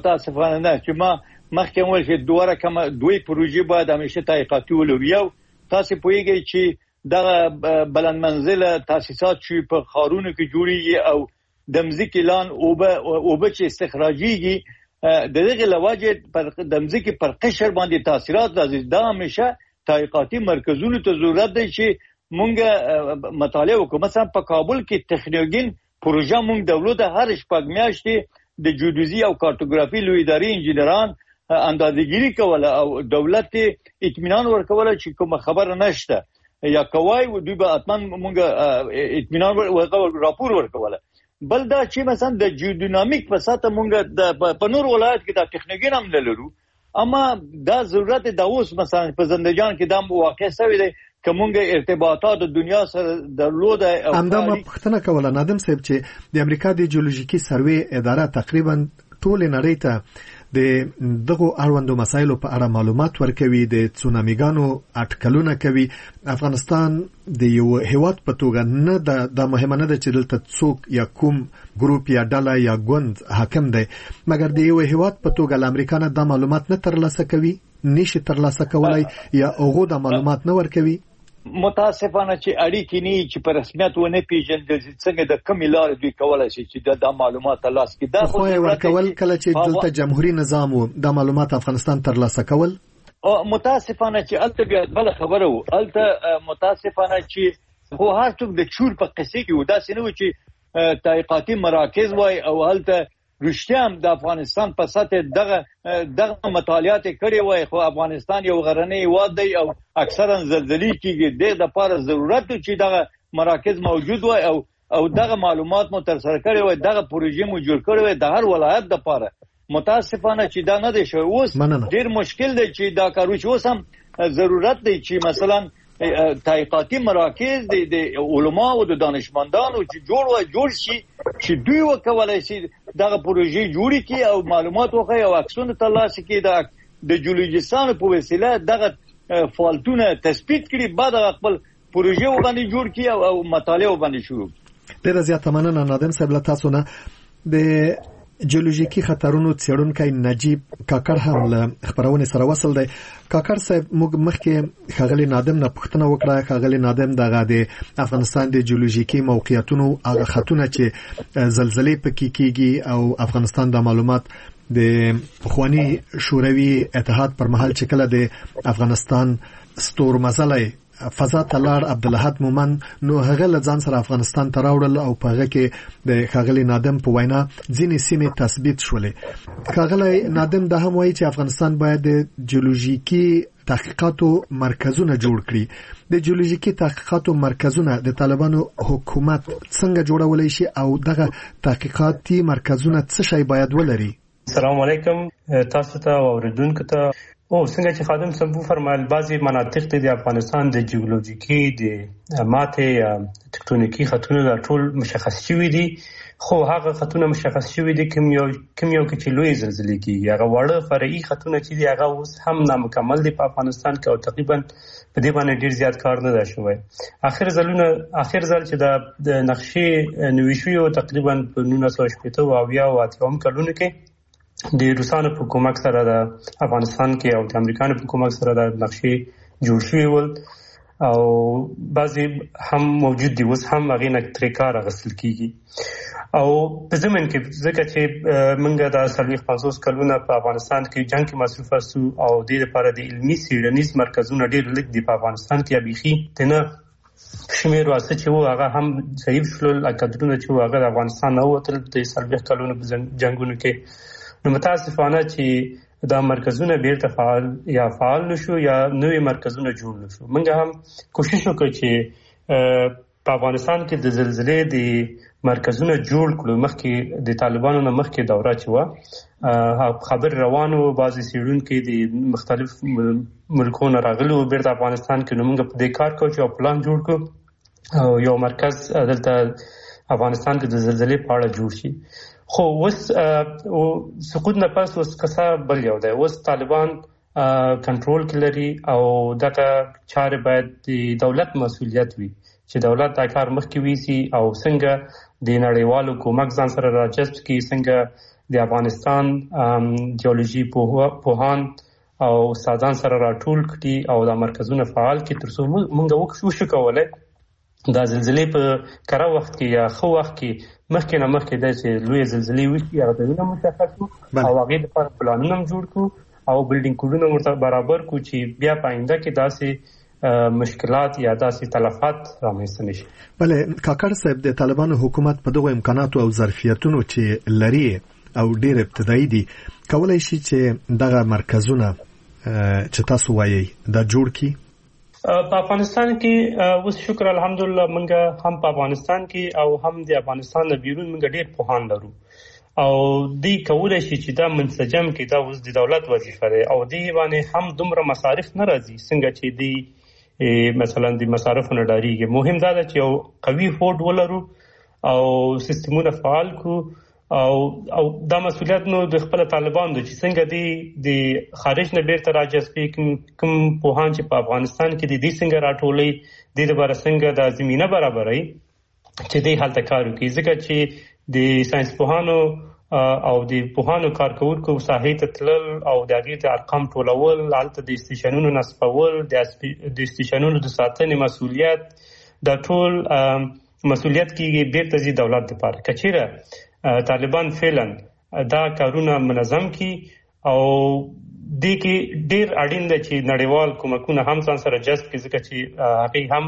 نه چې ما مخکې ول چې دوی پروژې باید همیشه تحقیقاتي ولري تاسو پوهیږئ چې دا بلند منزل تاسیسات چې په خارونو کې جوړیږي او د مزکی لان اوبه چې استخراجيږي دغه لواجه پر د مزکی پر قشر باندې تاثیرات راځي دا همیشه تحقیقاتي مرکزونو ته ضرورت دی چې مونږ مطالعه وکړو مثلا په کابل کې تخنیکین پروژه مونږ دولت هر شپږ میاشتې د جیودیزي او کارتوګرافي لوی اداري انجینران اندازهګيري کوله او دولت اطمینان ورکوله چې کوم خبر نشته یا کوي و دوی به اتمن مونږ اطمینان ورکول راپور ورکوله بل دا چې مثلا د جیودینامیک په ساته مونږ په نور ولایت کې د تخنیکین هم لرو اما دا ضرورت د اوس مثلا په زندجان کې د واقع شوی دی کومه ارتباطات د دنیا سره درلوده همدا پښتنه کوله نادم صاحب چې د امریکا د جیولوژیکي سروې اداره تقریبا ټول نړۍ ته د دغه اړوندو مسایلو په اړه معلومات ورکوي د تسونامیګانو اټکلونه کوي افغانستان د یو هیواد په توګه نه د مهمه نه ده چې دلته څوک یا کوم ګروپ یا ډله یا ګوند حاکم دی مګر د یو هیواد په توګه د امریکا نه د معلومات نه ترلاسه کوي نشي ترلاسه کولای یا هغه د معلومات نه ورکوي متاسفانه چې اړیکې نه چې په رسمیت ونه پیژندل څنګه د کومې لارې دوی کولای شي چې د معلومات ترلاسه کړي دا خو ورکول کله چې دلته جمهوریت نظام وو د معلومات افغانستان ترلاسه کول متاسفانه چې الته بیا بل خبره وو الته متاسفانه چې خو هر څوک د چور په قصې کې ودا سينو چې تحقیقاتي مراکز وای او الته رښتیام د افغانستان په سطح دغه مطالعات کړي وای خو افغانستان یو غرنی هیواد دی او اکثرا زلزلې کېږي د لپاره ضرورت چې دغه مراکز موجود وای او دغه معلومات مو تر سره کړي وای دغه پروژې مو جوړ کړي وای د هر ولایت لپاره متاسفانه چې دا نه دی شوی اوس ډیر مشکل دی چې دا کارو چې اوس هم ضرورت دی چې مثلا تحقیقاتي مراکز د علما او د دانشمندانو چې جوړ شي چې دوی وکولای شي دغه پروژې جوړی کی او معلومات وخی او عکسونه ترلاسه کی د جیولوژیستانو په وسیله دغه فالټونه تثبیت کړي بعد خپل پروژې وباندې جوړ کی او مطالعه وباندې شروع ډیر زیات مننه نادم صاحب له تاسو نه د جیولوژیکي خطرونو څېړونکی نجیب کاکړ هم له خبرونه سره وصل دی کاکړ صاحب موږ مخکې خغلی نادم نه پوښتنه وکړه خغلی نادم دغه د افغانستان د جیولوژیکي موقعیتونو هغه خطونه چې زلزلې پکې کیږي او افغانستان د معلومات د خوانی شوروي اتحاد پر مهال چې کله د افغانستان ستورمزلای فضا تلار عبدالاحد مومن نو هغه لځان سره افغانستان ته راوړل او په هغه کې د خغلی نادم په وینا ځینې سیمې تثبیت شولې خغلی نادم د هم وایي چې افغانستان باید د جیولوژیکي تحقیقاتو مرکزونه جوړ کړي د جیولوژیکي تحقیقاتو مرکزونه د طالبانو حکومت څنګه جوړولای شي او دغه تحقیقاتي مرکزونه څه شی باید ولري السلام علیکم تاسو ته اوریدونکو ته څنګه چې خادم سمبو فرمایل بعضی مناطق د افغانستان د جیولوژیکي د ماته تکتونیکی خطونه ټول مشخص شوي دي خو هغه خطونه مشخص شوي دي کوم یو کې چې لوی زلزلې کیږي هغه وړه فرعي خطونه چې دي هغه اوس هم نامکمل دي په افغانستان کې او تقریبا په دې باندې ډیر زیات کار نه دی شوی اخر ځل چې د نقشې نوي شوی او تقریبا په 1980 او 80 کلونو کې د روسانو په کومک سره د افغانستان کې او د امریکایانو په کومک سره د نقشې جوړ شوی ول او بعضی هم موجود دي اوس هم هغه نه ترې کار اخیستل کیږي. او په زمين کې ځکه چې موږ د 50 کلونو په افغانستان کې جنگ کې مصروف شو او د دې لپاره د علمي سیړنیز مرکزونه ډېر لږ دي په افغانستان کې ابيخي تنه شمیر واسه چې هغه هم ضعیف شول اکدرونه چې هغه د افغانستان نه وتل د 40 کلونو جنگونو کې. نو متاسفانه چې دا مرکزونه بیرته فعال نشو یا نوې مرکزونه جوړ نشو. موږ هم کوشش وکړو چې په افغانستان کې د زلزلې د مرکزونه جوړ کړو. مخکې د طالبانو نه مخکې دوره چې و خبر روانو بعضی سیړونکو د مختلف ملکونو راغلو بیرته افغانستان کې. نو موږ په دې کار کوو چې پلان جوړ کړو او یو مرکز دلته افغانستان کې د زلزلې په اړه جوړ شي. خو اوس سقوط نه پس اوس کسا بل یو دی. اوس طالبان کنټرول کې لري او دغه چارې باید د دولت مسؤلیت وي چې دولت دا کار مخکې ویسي او څنګه د نړیوالو کومک ځان سره راجذب کړي، څنګه د افغانستان جیولوژي پوهان او استادان سره راټول کړي او دا مرکزونه فعال کړي ترڅو موږ وکړو کولای دا زلزلې په کره وخت کې یا خو وخت کې مخکې د لوی زلزلې وشي هغه د وینم مشخص او هغه د پلانونه جوړ کړو او بلډینګ کوډونه ورته برابر کو چې بیا پاینده کې داسې مشکلات یا داسې تلفات رامنځته نشي. بله کاکړ صاحب د طالبانو حکومت په دغه امکاناتو او ظرفیتونو چې لري او ډېر ابتدایي دي کولای شي چې دغه مرکزونه چې تاسو وایي دا جوړ کړي. په افغانستان کې اوس شکر الحمدلله موږ هم په افغانستان کې او هم د افغانستان نه بیرون موږ ډېر پوهان لرو او دی کولای شي چې دا منسجم کې دا اوس د دولت وظیفه ده او دی باندې هم دومره مصارف نه راځي څنګه چې دی مثلا د مصارفونو ډاریږي. مهم دا ده چې یو قوي فورډ ولرو او سیستمونه فعال کو او دا مسؤلیت نو د خپل طالبانو چې څنګه د خارج نه بیرته راجذب کوم پوهان چې په افغانستان کې د دې څنګه راټولې د لپاره څنګه د زمينه برابرۍ چې د حالت کار کوي ځکه چې د ساينس پوهانو او د پوهانو کارکونکو ساحې ته تلل او د هغې د ارقام ټولول هلته د استیشنونو نصبول د استیشنونو د ساتنې مسؤلیت دا ټول مسؤلیت کېږي بیرته ځي دولت لپاره. که چیرې طالبان فعلا دا کارونه منظم کی او دې کې ډېر اړین ده چې نړیوال کومکونه هم ځان سره جذب کړي ځکه چې هغه هم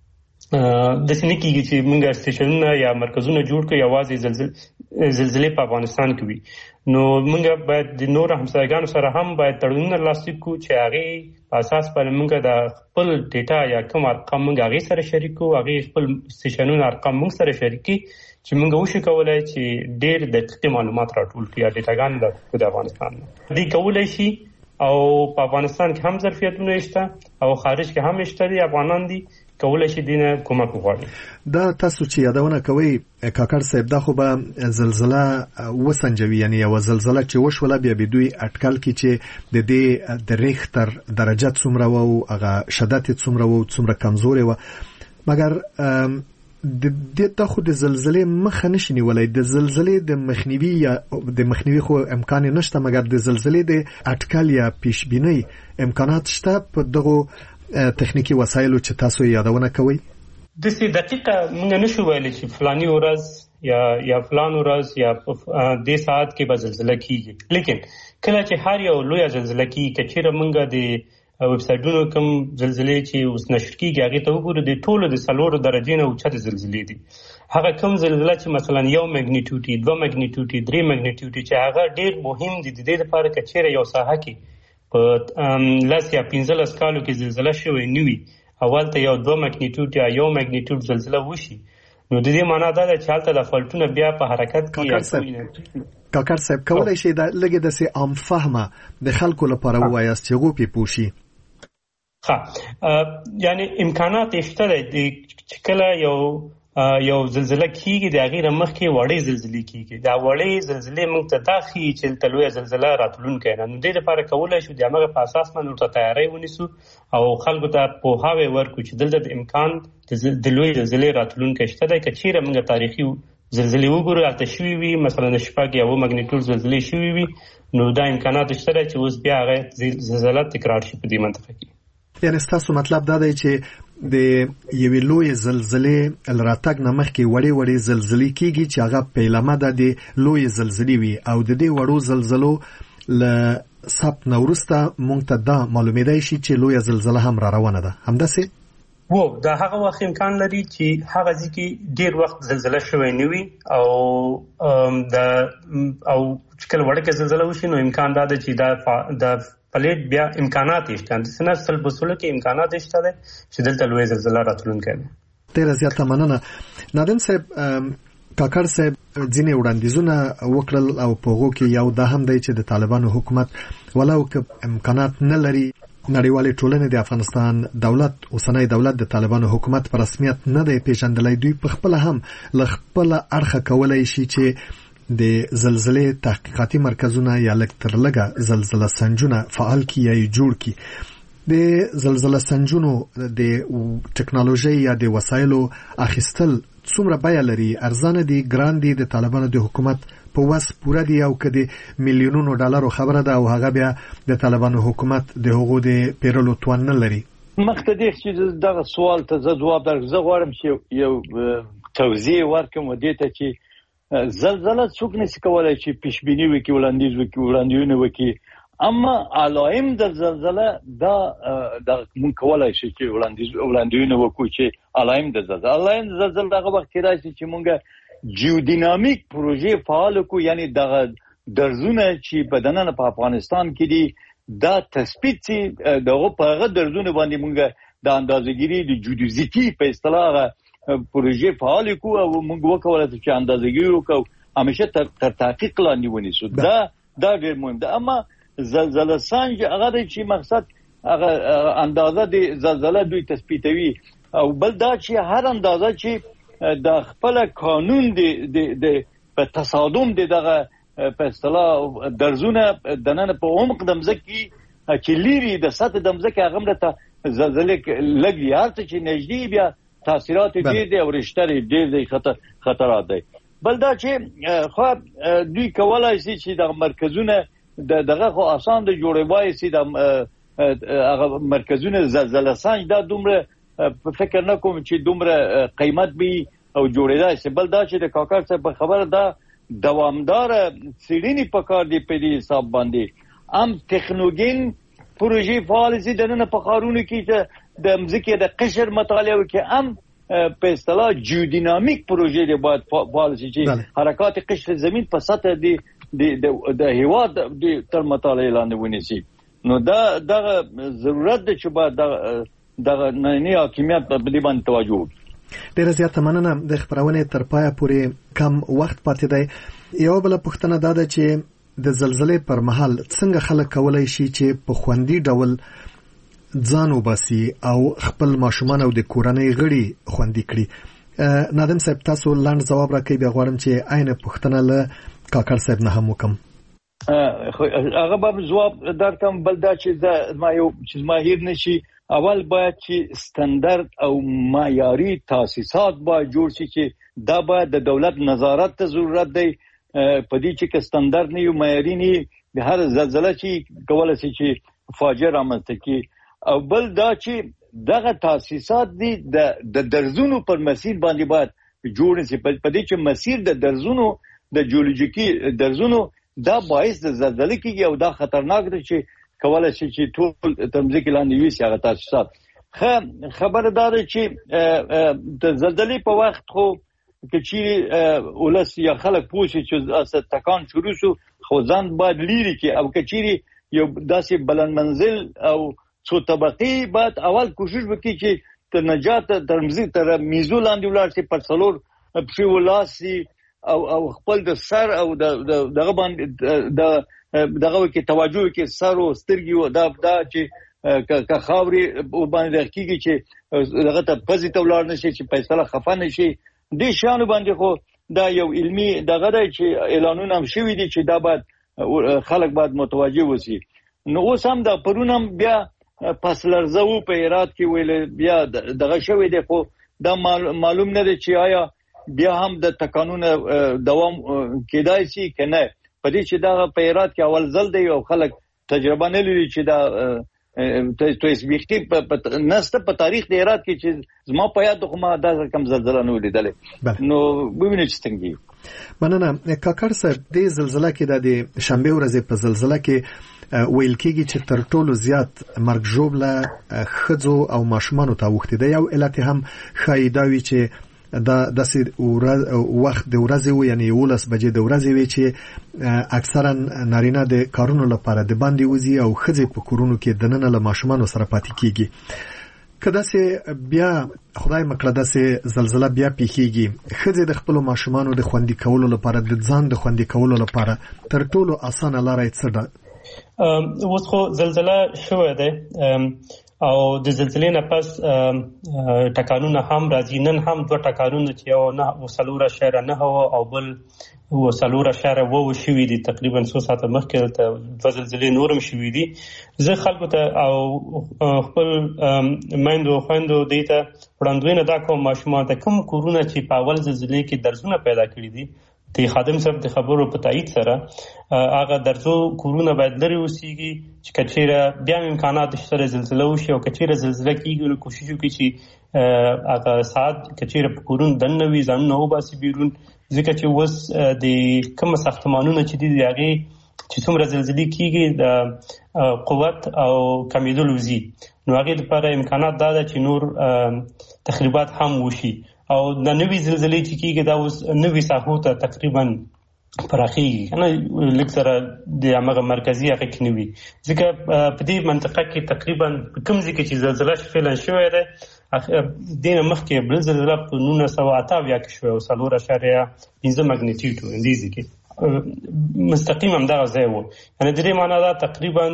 د سینې کېږي چې موږ استیشنونه یا مرکزونه جوړ کړو یوازې زلزلې په افغانستان کې وي. نو موږ باید د نور همسایګانو سره هم باید تړونونه لاسلیک کړو چې هغه په اساس باندې موږ د خپل ډیټا یا کوم ارقام موږ هغه سره شریک کړو هغه خپل استیشنونه ارقام موږ سره شریک کړي چې موږ وشو کولای چې ډېر دقیق معلومات راټول کړو یا ډیټاګان د افغانستان دي کولای شي او په افغانستان کې هم ظرفیتونه شته او خارج کې هم شته دي افغانان دي کولای شي دینه کومک وغواړي. دا تاسو چې یادونه کوي کاکړ صاحب دا خو به زلزلہ وسنجوي یعنی یو زلزلہ چې وشوله بیا به دوی اټکل کی چې د دې د ریختر درجه څومره وو هغه شدت څومره وو څومره کمزوري وو مګر د خو د زلزلې مخه نشي نیولای. د زلزلې د مخنیوي خو امکان نشته مګر د زلزلې د اټکل یا پیشبینی امکانات شته په دغه تخنیکی وسایلو چې تاسو یادونه کوي. د سې دقیقه موږ نشو ویلی چې فلانی ورځ یا فلان ورځ یا د ساعت کې به زلزلہ کیږي لیکن کله چې هر یو لوی زلزلہ کیږي چې موږ د ویب سایټونو کوم زلزلې چې اوس نشر کیږي هغه ته وګورو د ټولو د 4 درجې نه اوچته زلزلې دي. هغه کوم زلزلہ چې مثلا 1 مګنیټیوډ 2 مګنیټیوډ 3 مګنیټیوډ چې هغه ډیر مهم دي د دې لپاره چې یو ساحه کې په لاس یا 15 کالو کې زلزلہ شوی نیوي اول ته یو 2 مګنیټیوډ یا 1 مګنیټیوډ زلزلہ وشي نو د دې معنی دا ده چې حالت د فالټونو بیا په حرکت کې کاکړ صاحب کولای شي دا لګي د سي عام فهمه د خلکو لپاره وایي چې غو پی پوشي. یعنی امکانات شته دي چې کله یو زلزلہ کیږي د غیر مخکې وړې زلزلې کیږي دا وړې زلزلې موږ ته داخلي چې تلوي زلزلہ راتلون کینې نو د دې لپاره کولای شو د هغه په اساس باندې ته تیاری ونیسو او خلکو ته په هاوی ورکو چې دلته امکان د لوی زلزلې راتلون کې شته د کچیره موږ تاریخي زلزلې وګورو البته شوی وي مثلا شپږ یا 1 مګنیټیوډ زلزلې شوی وي نو دا امکانات شته چې اوس بیا هغه زلزلہ تکرار شي په دې منطقه کې. یعنی تاسو مطلب دا دی چې د یوې لوی زلزلې لراتګ نه مخکې وړې زلزلې کیږي چې هغه پیلامه ده د لوی زلزلې وي او د دې وړو زلزلو له ثبت نه وروسته موږ ته دا معلومېدای شي چې لویه زلزله هم را روانه ده. همداسې دا هغه وخت امکان لري چې هغه ځکه ډیر وخت زلزله شوی نه وي او چې کله وړکه زلزله وشي نو امکان دا ده چې دا پلیټ بیا امکانات شته د سنسل بوسلو کې امکانات شته چې دلته لوی زلزله راتلونکې ده. ډیره زیاته مننه. نادم صاحب کاکړ صاحب ځینې وړاندیزونه وکړل او په هغو کې یو دا هم دی چې د طالبانو حکومت ولو که امکانات نه لري نړیوالې ټولنې د افغانستان دولت اوسنی دولت د طالبانو حکومت په رسمیت نه دی پیژندلی، دوی په خپل هم له خپله اړخه کولی شي چې د زلزلې تحقیقاتي مرکزونه یا لږ تر لږه زلزله سنجونه فعال کړي یا یې جوړ کړي. د زلزله سنجونو د ټکنالوژي یا د وسایلو اخیستل څومره بیه لري؟ ارزانه دي، ګران دي؟ د طالبانو د حکومت په وس پوره دي او که د میلیونونو ډالرو خبره ده او هغه بیا د طالبانو حکومت د هغو د پیرلو توان نه لري؟ مخته دې چې دغه سوال ته زه ځواب درکړم، زه غواړم چې یو توضیح ورکړم و دې ته چې زلزله څوک نشي کولای چې پیشبینی وکړي، وړاندیزونه وکړي، اما علائم د زلزله دا مونږ کولای شي چې وړاندیزونه وکړو چې علائم د زلزله هغه وخت کې راځي چې مونږ جیودینامیک پروژې فعال کو، یعنی دغه درزونه چې په دننه په افغانستان کې دي دا تثبیت چې دغه په هغه درزونه باندې مونږ د اندازه‌ګیری د جیودیزیتی په اصطلاح پروژې فعال کو او مونږ وکولای چې اندازه‌ګیری وکړو همیشه تر تحقیق لاندې ونیسو. دا ډېر مهم ده. اما زلزله سنج هغه چې مقصد هغه اندازه د زلزله دوی تثبیتوي او بل دا چې هر اندازه چې د خپل قانون د په تصادم دغه په اصطلاح درزونه دننه په عمق د مځکې چې لیري د سطح د مځکې هغه د زلزلې لګي هرڅه چې نږدې بیا تاثیرات ډېر دي او رشته ډېر دي خطرات دي. بل دا چې خو دوی کولای شي چې د مرکزونه دغه خو آسان د جوړوي سي د هغه مرکزونه زلزله سنج دا دومره فکر نه کوم چې دومره قیمت به او جوړیدای شي. بل دا چې د کاکړ څخه په خبره دا دوامدار سړینی په کار دی په دې حساب باندې ام تکنوګین پروژې فعال سي دنه په خارونو کې چې د مځکې د قشر مطالعه وکړي ام په اصطلاح جیودینامیک پروژې دی باید فعال سي چې حرکات قشر زمين په سطح دی د هوا د تر مطالعه لاندې ونیسي. نو دا ضرورت دی چې باید دغه نه حاکمیت په دې باندې توجه وکړي. ډیره زیاته مننه. د خبرونې تر پایه پورې کم وخت پاتې دی. یو بل پوښتنه دا ده چې د زلزلې پر مهال څنګه خلک کولای شي چې په خوندي ډول ځان وباسي او خپل ماشومان او د کورنۍ غړي خوندي کړي؟ نادم صاحب تاسو لاند جواب راکړئ، بیا غواړم چې عین پوښتنه له کاکړ صاحب نه هم وکم. هغه به جواب درکم. بل دا چې ما یو چې ما هیر نشي، اول باید چې ستاندرد او معیاري تاسیسات باید جوړ شي چې دا باید د دولت نظارت ته ضرورت دی. په دې چې ستاندرد نه یو معیاري نه د هر زلزله چې کولای شي چې فاجعه رامنځته کړي. او بل دا چې دغه تاسیسات دي د درزونو پر مسیر باندې باید جوړ شي. په دې چې مسیر د درزونو د جیولوژیکي درزونو دا باعث د زلزلې کېږي او دا خطرناک دی چې کولای شي چې ټول تمځکې لاندې ویسي هغه تاسیسات. خبره دا ده چې د زلزلې په وخت خو چې ولس یا خلک پوښي چې اساس تکان شروع شو خو ځان باید لیري کې او کچيري یو داسې بلند منزل او څو طبقي باید اول کوشش وکړي چې تر نجات تر میزو لاندې ولاړ شي پر څلور پښې ولاسي او خپل د سر او دغه باندې دغه کې توجه کې سر او سترګې دا چې که خاوري باندې کېږي چې دغه ته پزې ته ولاړ نشي چې فیصله خفه نشي. دې شانو باندې خو دا یو علمي دغه دی چې اعلانونه هم شوي دي چې دا باید خلک باید متوجه وسی. نو اوس هم دا پرون هم بیا پس لرزه و په هرات کې ویل بیا دغه شوی دی خو دا معلوم نه دی چې آیا بیا هم د تکانونه دوام کېدای شي که نه. په دې چې دا په هرات کې اول ځل دی او خلک تجربه نه لري چې دا تو اسبيختي نسته په تاریخ د هرات کې چې زما په یاد خو ما دا کم زلزلہ نه ولیدله نو ویني چې څنګه مننه کاکړ صاحب د زلزلہ کې د شنبه ورځې په زلزلہ کې ویل کېږي چې تر ټولو زیات مرګ ژوبله ښځو او ماشومانو ته اوښتې ده. یو علت هم ښایي دا وي چې دا داسې وخت د ورځې و یعنې 11 بجې د ورځې وي چې اکثرا نارینه د کارونو لپاره د باندې وځي او ښځې په کورونو کې دننه له ماشومانو سره پاتې کېږي. که داسې بیا خدای مکړه داسې زلزله بیا پیښیږي ښځې د خپلو ماشومانو د خوندي کولو لپاره د ځان د خوندي کولو لپاره تر ټولو اسانه لاره یې څه ده؟ اوس خو زلزله شوې ده او د زلزلې نه پس ټکانونه هم راځي. نن هم 2 ټکانونه چې یو 9.9 او بل 9.2 شوي دي تقریبا 100 ساعته مخکې ته 2 زلزلې نورم شوي دي. زه خلکو ته او خپل مایندو خويندو دیته وړاندوینه دا کوم ماشومان ته کوم کورونه چې په اول زلزلې کې درزونه پیدا کړی دي د خادم صاحب د خبرو په تایید سره هغه درزو کورونه باید لري اوسېږي چې کچېره بیا امکانات شته زلزلہ وشي او کچېره زلزلہ کیږي نو کوشش وکړي چې هغه ساعت کچېره په کورون دنه وي ځان نه وباسي بیرون ځکه چې وس د کوم ساختمانونو چې دي هغه چې څومره زلزلې کیږي د قوت او کمیدل وزي نو هغه لپاره امکانات دا چې نور تخریبات هم وشي او د نوې زلزلې چې کیږي دا اوس نوې ساحو ته تقریبا پراخیږي کنه لکه سره د هغه مرکزی هغه کې نوې ځکه په دې منطقه کې تقریبا کوم ځکه چې زلزلہ فعلا شوې ده دینه مخکې بل زلزلہ په 1928 کې شوې او 4.5 ماګنیټیوډ و اندیزي کې مستقیم هم دا ځای وو یعنی د دې معنی دا تقریبا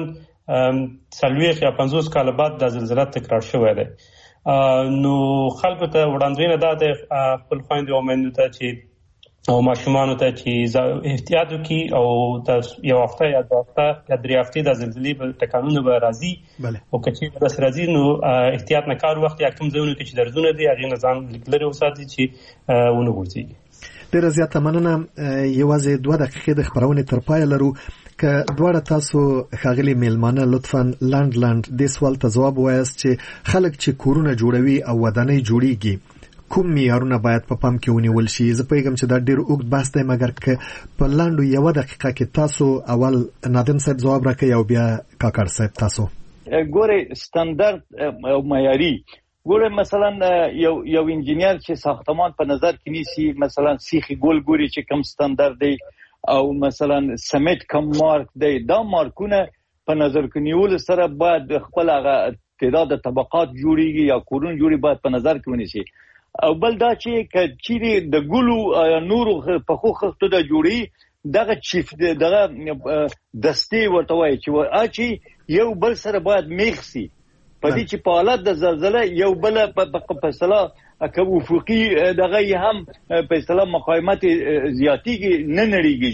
40 یا 50 کال بعد د زلزلہ تکرار شوې ده. نو خلکو ته وړاندوینه ده د خپل خويندو او مېندو ته چې او ماشومانو ته چې احتیاط وکړي او د یو هفته یا 2 هفته یا 3 هفتې د زلزلې په ټکانونو به راځي او کچې بس راځي نو احتیاط نه کار وخت یا کوم ځایونه کې چې درزونه دي هغه نظام لري وساتي چې ونه ورځي. ډیره زیاته مننه. یوازې 2 دقیقې د خبرونه تر پای لرو که دواړه تاسو خاغلی میلمانه لطفاً لاند د سوال ته جواب وایاست چې خلک چې کورونه جوړوي او ودانۍ جوړیږي کوم معیارونه باید په پام کې ونیول شي؟ زه پوهیږم چې دا ډیر اوږد بحث دی مګر که په لاندو 1 دقیقه کې تاسو اول نادم صاحب جواب راکړئ او بیا کاکړ صاحب تاسو. ګوره ستاندرد او معیاري ګوره مثلا یو انجینیر چې ساختمان په نظر کې نیسي مثلا سیخي ګول ګوري چې کم ستاندرد دی او مثلا سمیت کم مارک دی دا مارکونه په نظر کې نیول سره باید خپل هغه تعداد طبقات جوړیږي یا کورون جوړي باید په نظر کې ونیسي. او بل دا چې کچېری د ګلو نورو په خو خښتو د جوړي دغه چیف دغه دستي ورته وایي چې اچي یو بل سره باید میخسي په دې چې په حالت د زلزلہ یو بل په اصطلاح که افقي دغه هم په اصطلاح مقاومت زیاتیږي نه نړیږي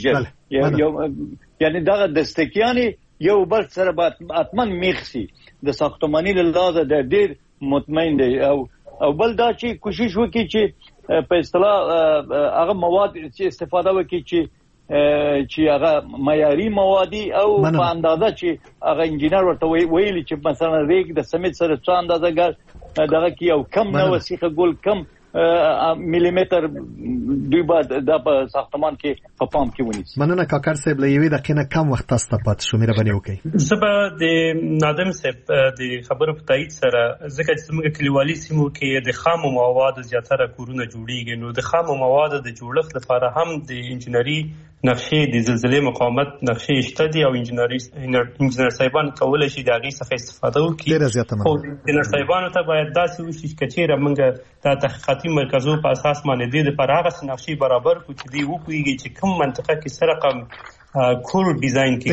یعنی دغه دستکیانی یو بل سره باید حتما میخسي د ساختماني لحاظه د ډیر مطمئن دی او بل دا چې کوشش وکړي چې په اصطلاح هغه مواد چې استفاده وکړي چې هغه معیاري موادي او په اندازه چې هغه انجینر ورته ویلي چې مثلا ریګ د سمیت سره څو اندازه ګر دغه کې او کم نه وسیخه ګول کم ملي متر دوی بعد د ساختمان کې په پام کې ونیسي. مننه کاکړ صاحب له یوې دقیقې کم وخت تاسو ته پات شو مهرباني وکړئ. زبا د نادم صاحب د خبرو په تایید سره ځکه چې موږ کلیوالي سیمو کې د خام موادو زیاتره کورونه جوړیږي نو د خام موادو د جوړښت لپاره هم د انجنیری نقشې د زلزلې مقاومت نقشې شته دي او انجنیر صاحبان کولای شي د هغې څخه استفاده وکړي. خو انجنیر صاحبانو ته باید داسې وشي چې کچېره موږ د تحقیقاتي مرکزو په اساس باندې د لپاره هغه نقشې برابر کړو چې دوی وپوهېږي چې کوم منطقه کې څه رقم کور ډیزاین کړي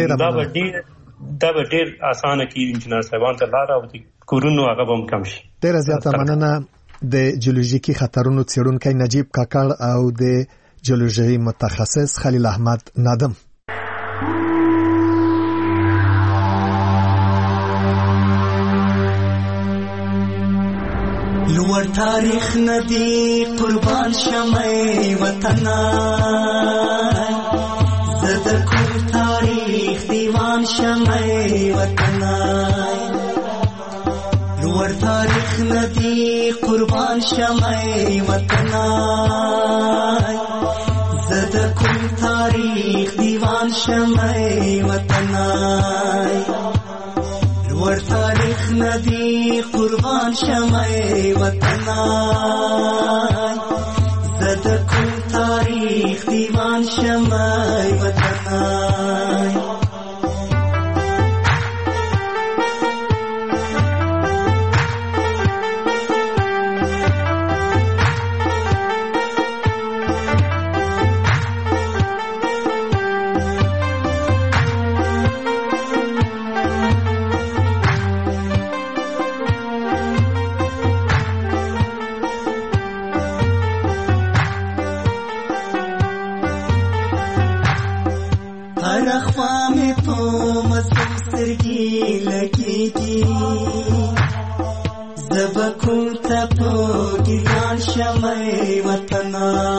دا به ډېر اسانه کړي انجنیر صاحبانو ته لاره او د کورونو هغه به هم کم شي. ډېره زیاته مننه د جیولوژیکي خطرونو څېړونکی نجیب کاکړ او د جیولوژي متخصص خلیل احمد نادم. لوړ تاریخ ندی قربان شمه وطن زد کور تاریخ دیوان شمه وطن تاریخ ندی قربان شمع وطنای زد کوم تاریخ دیوان شمع وطنای ور تاریخ ندی قربان شمع وطنای زد کوم تاریخ دیوان شمع وطنای زبکم تپو گیزان شمع وطنای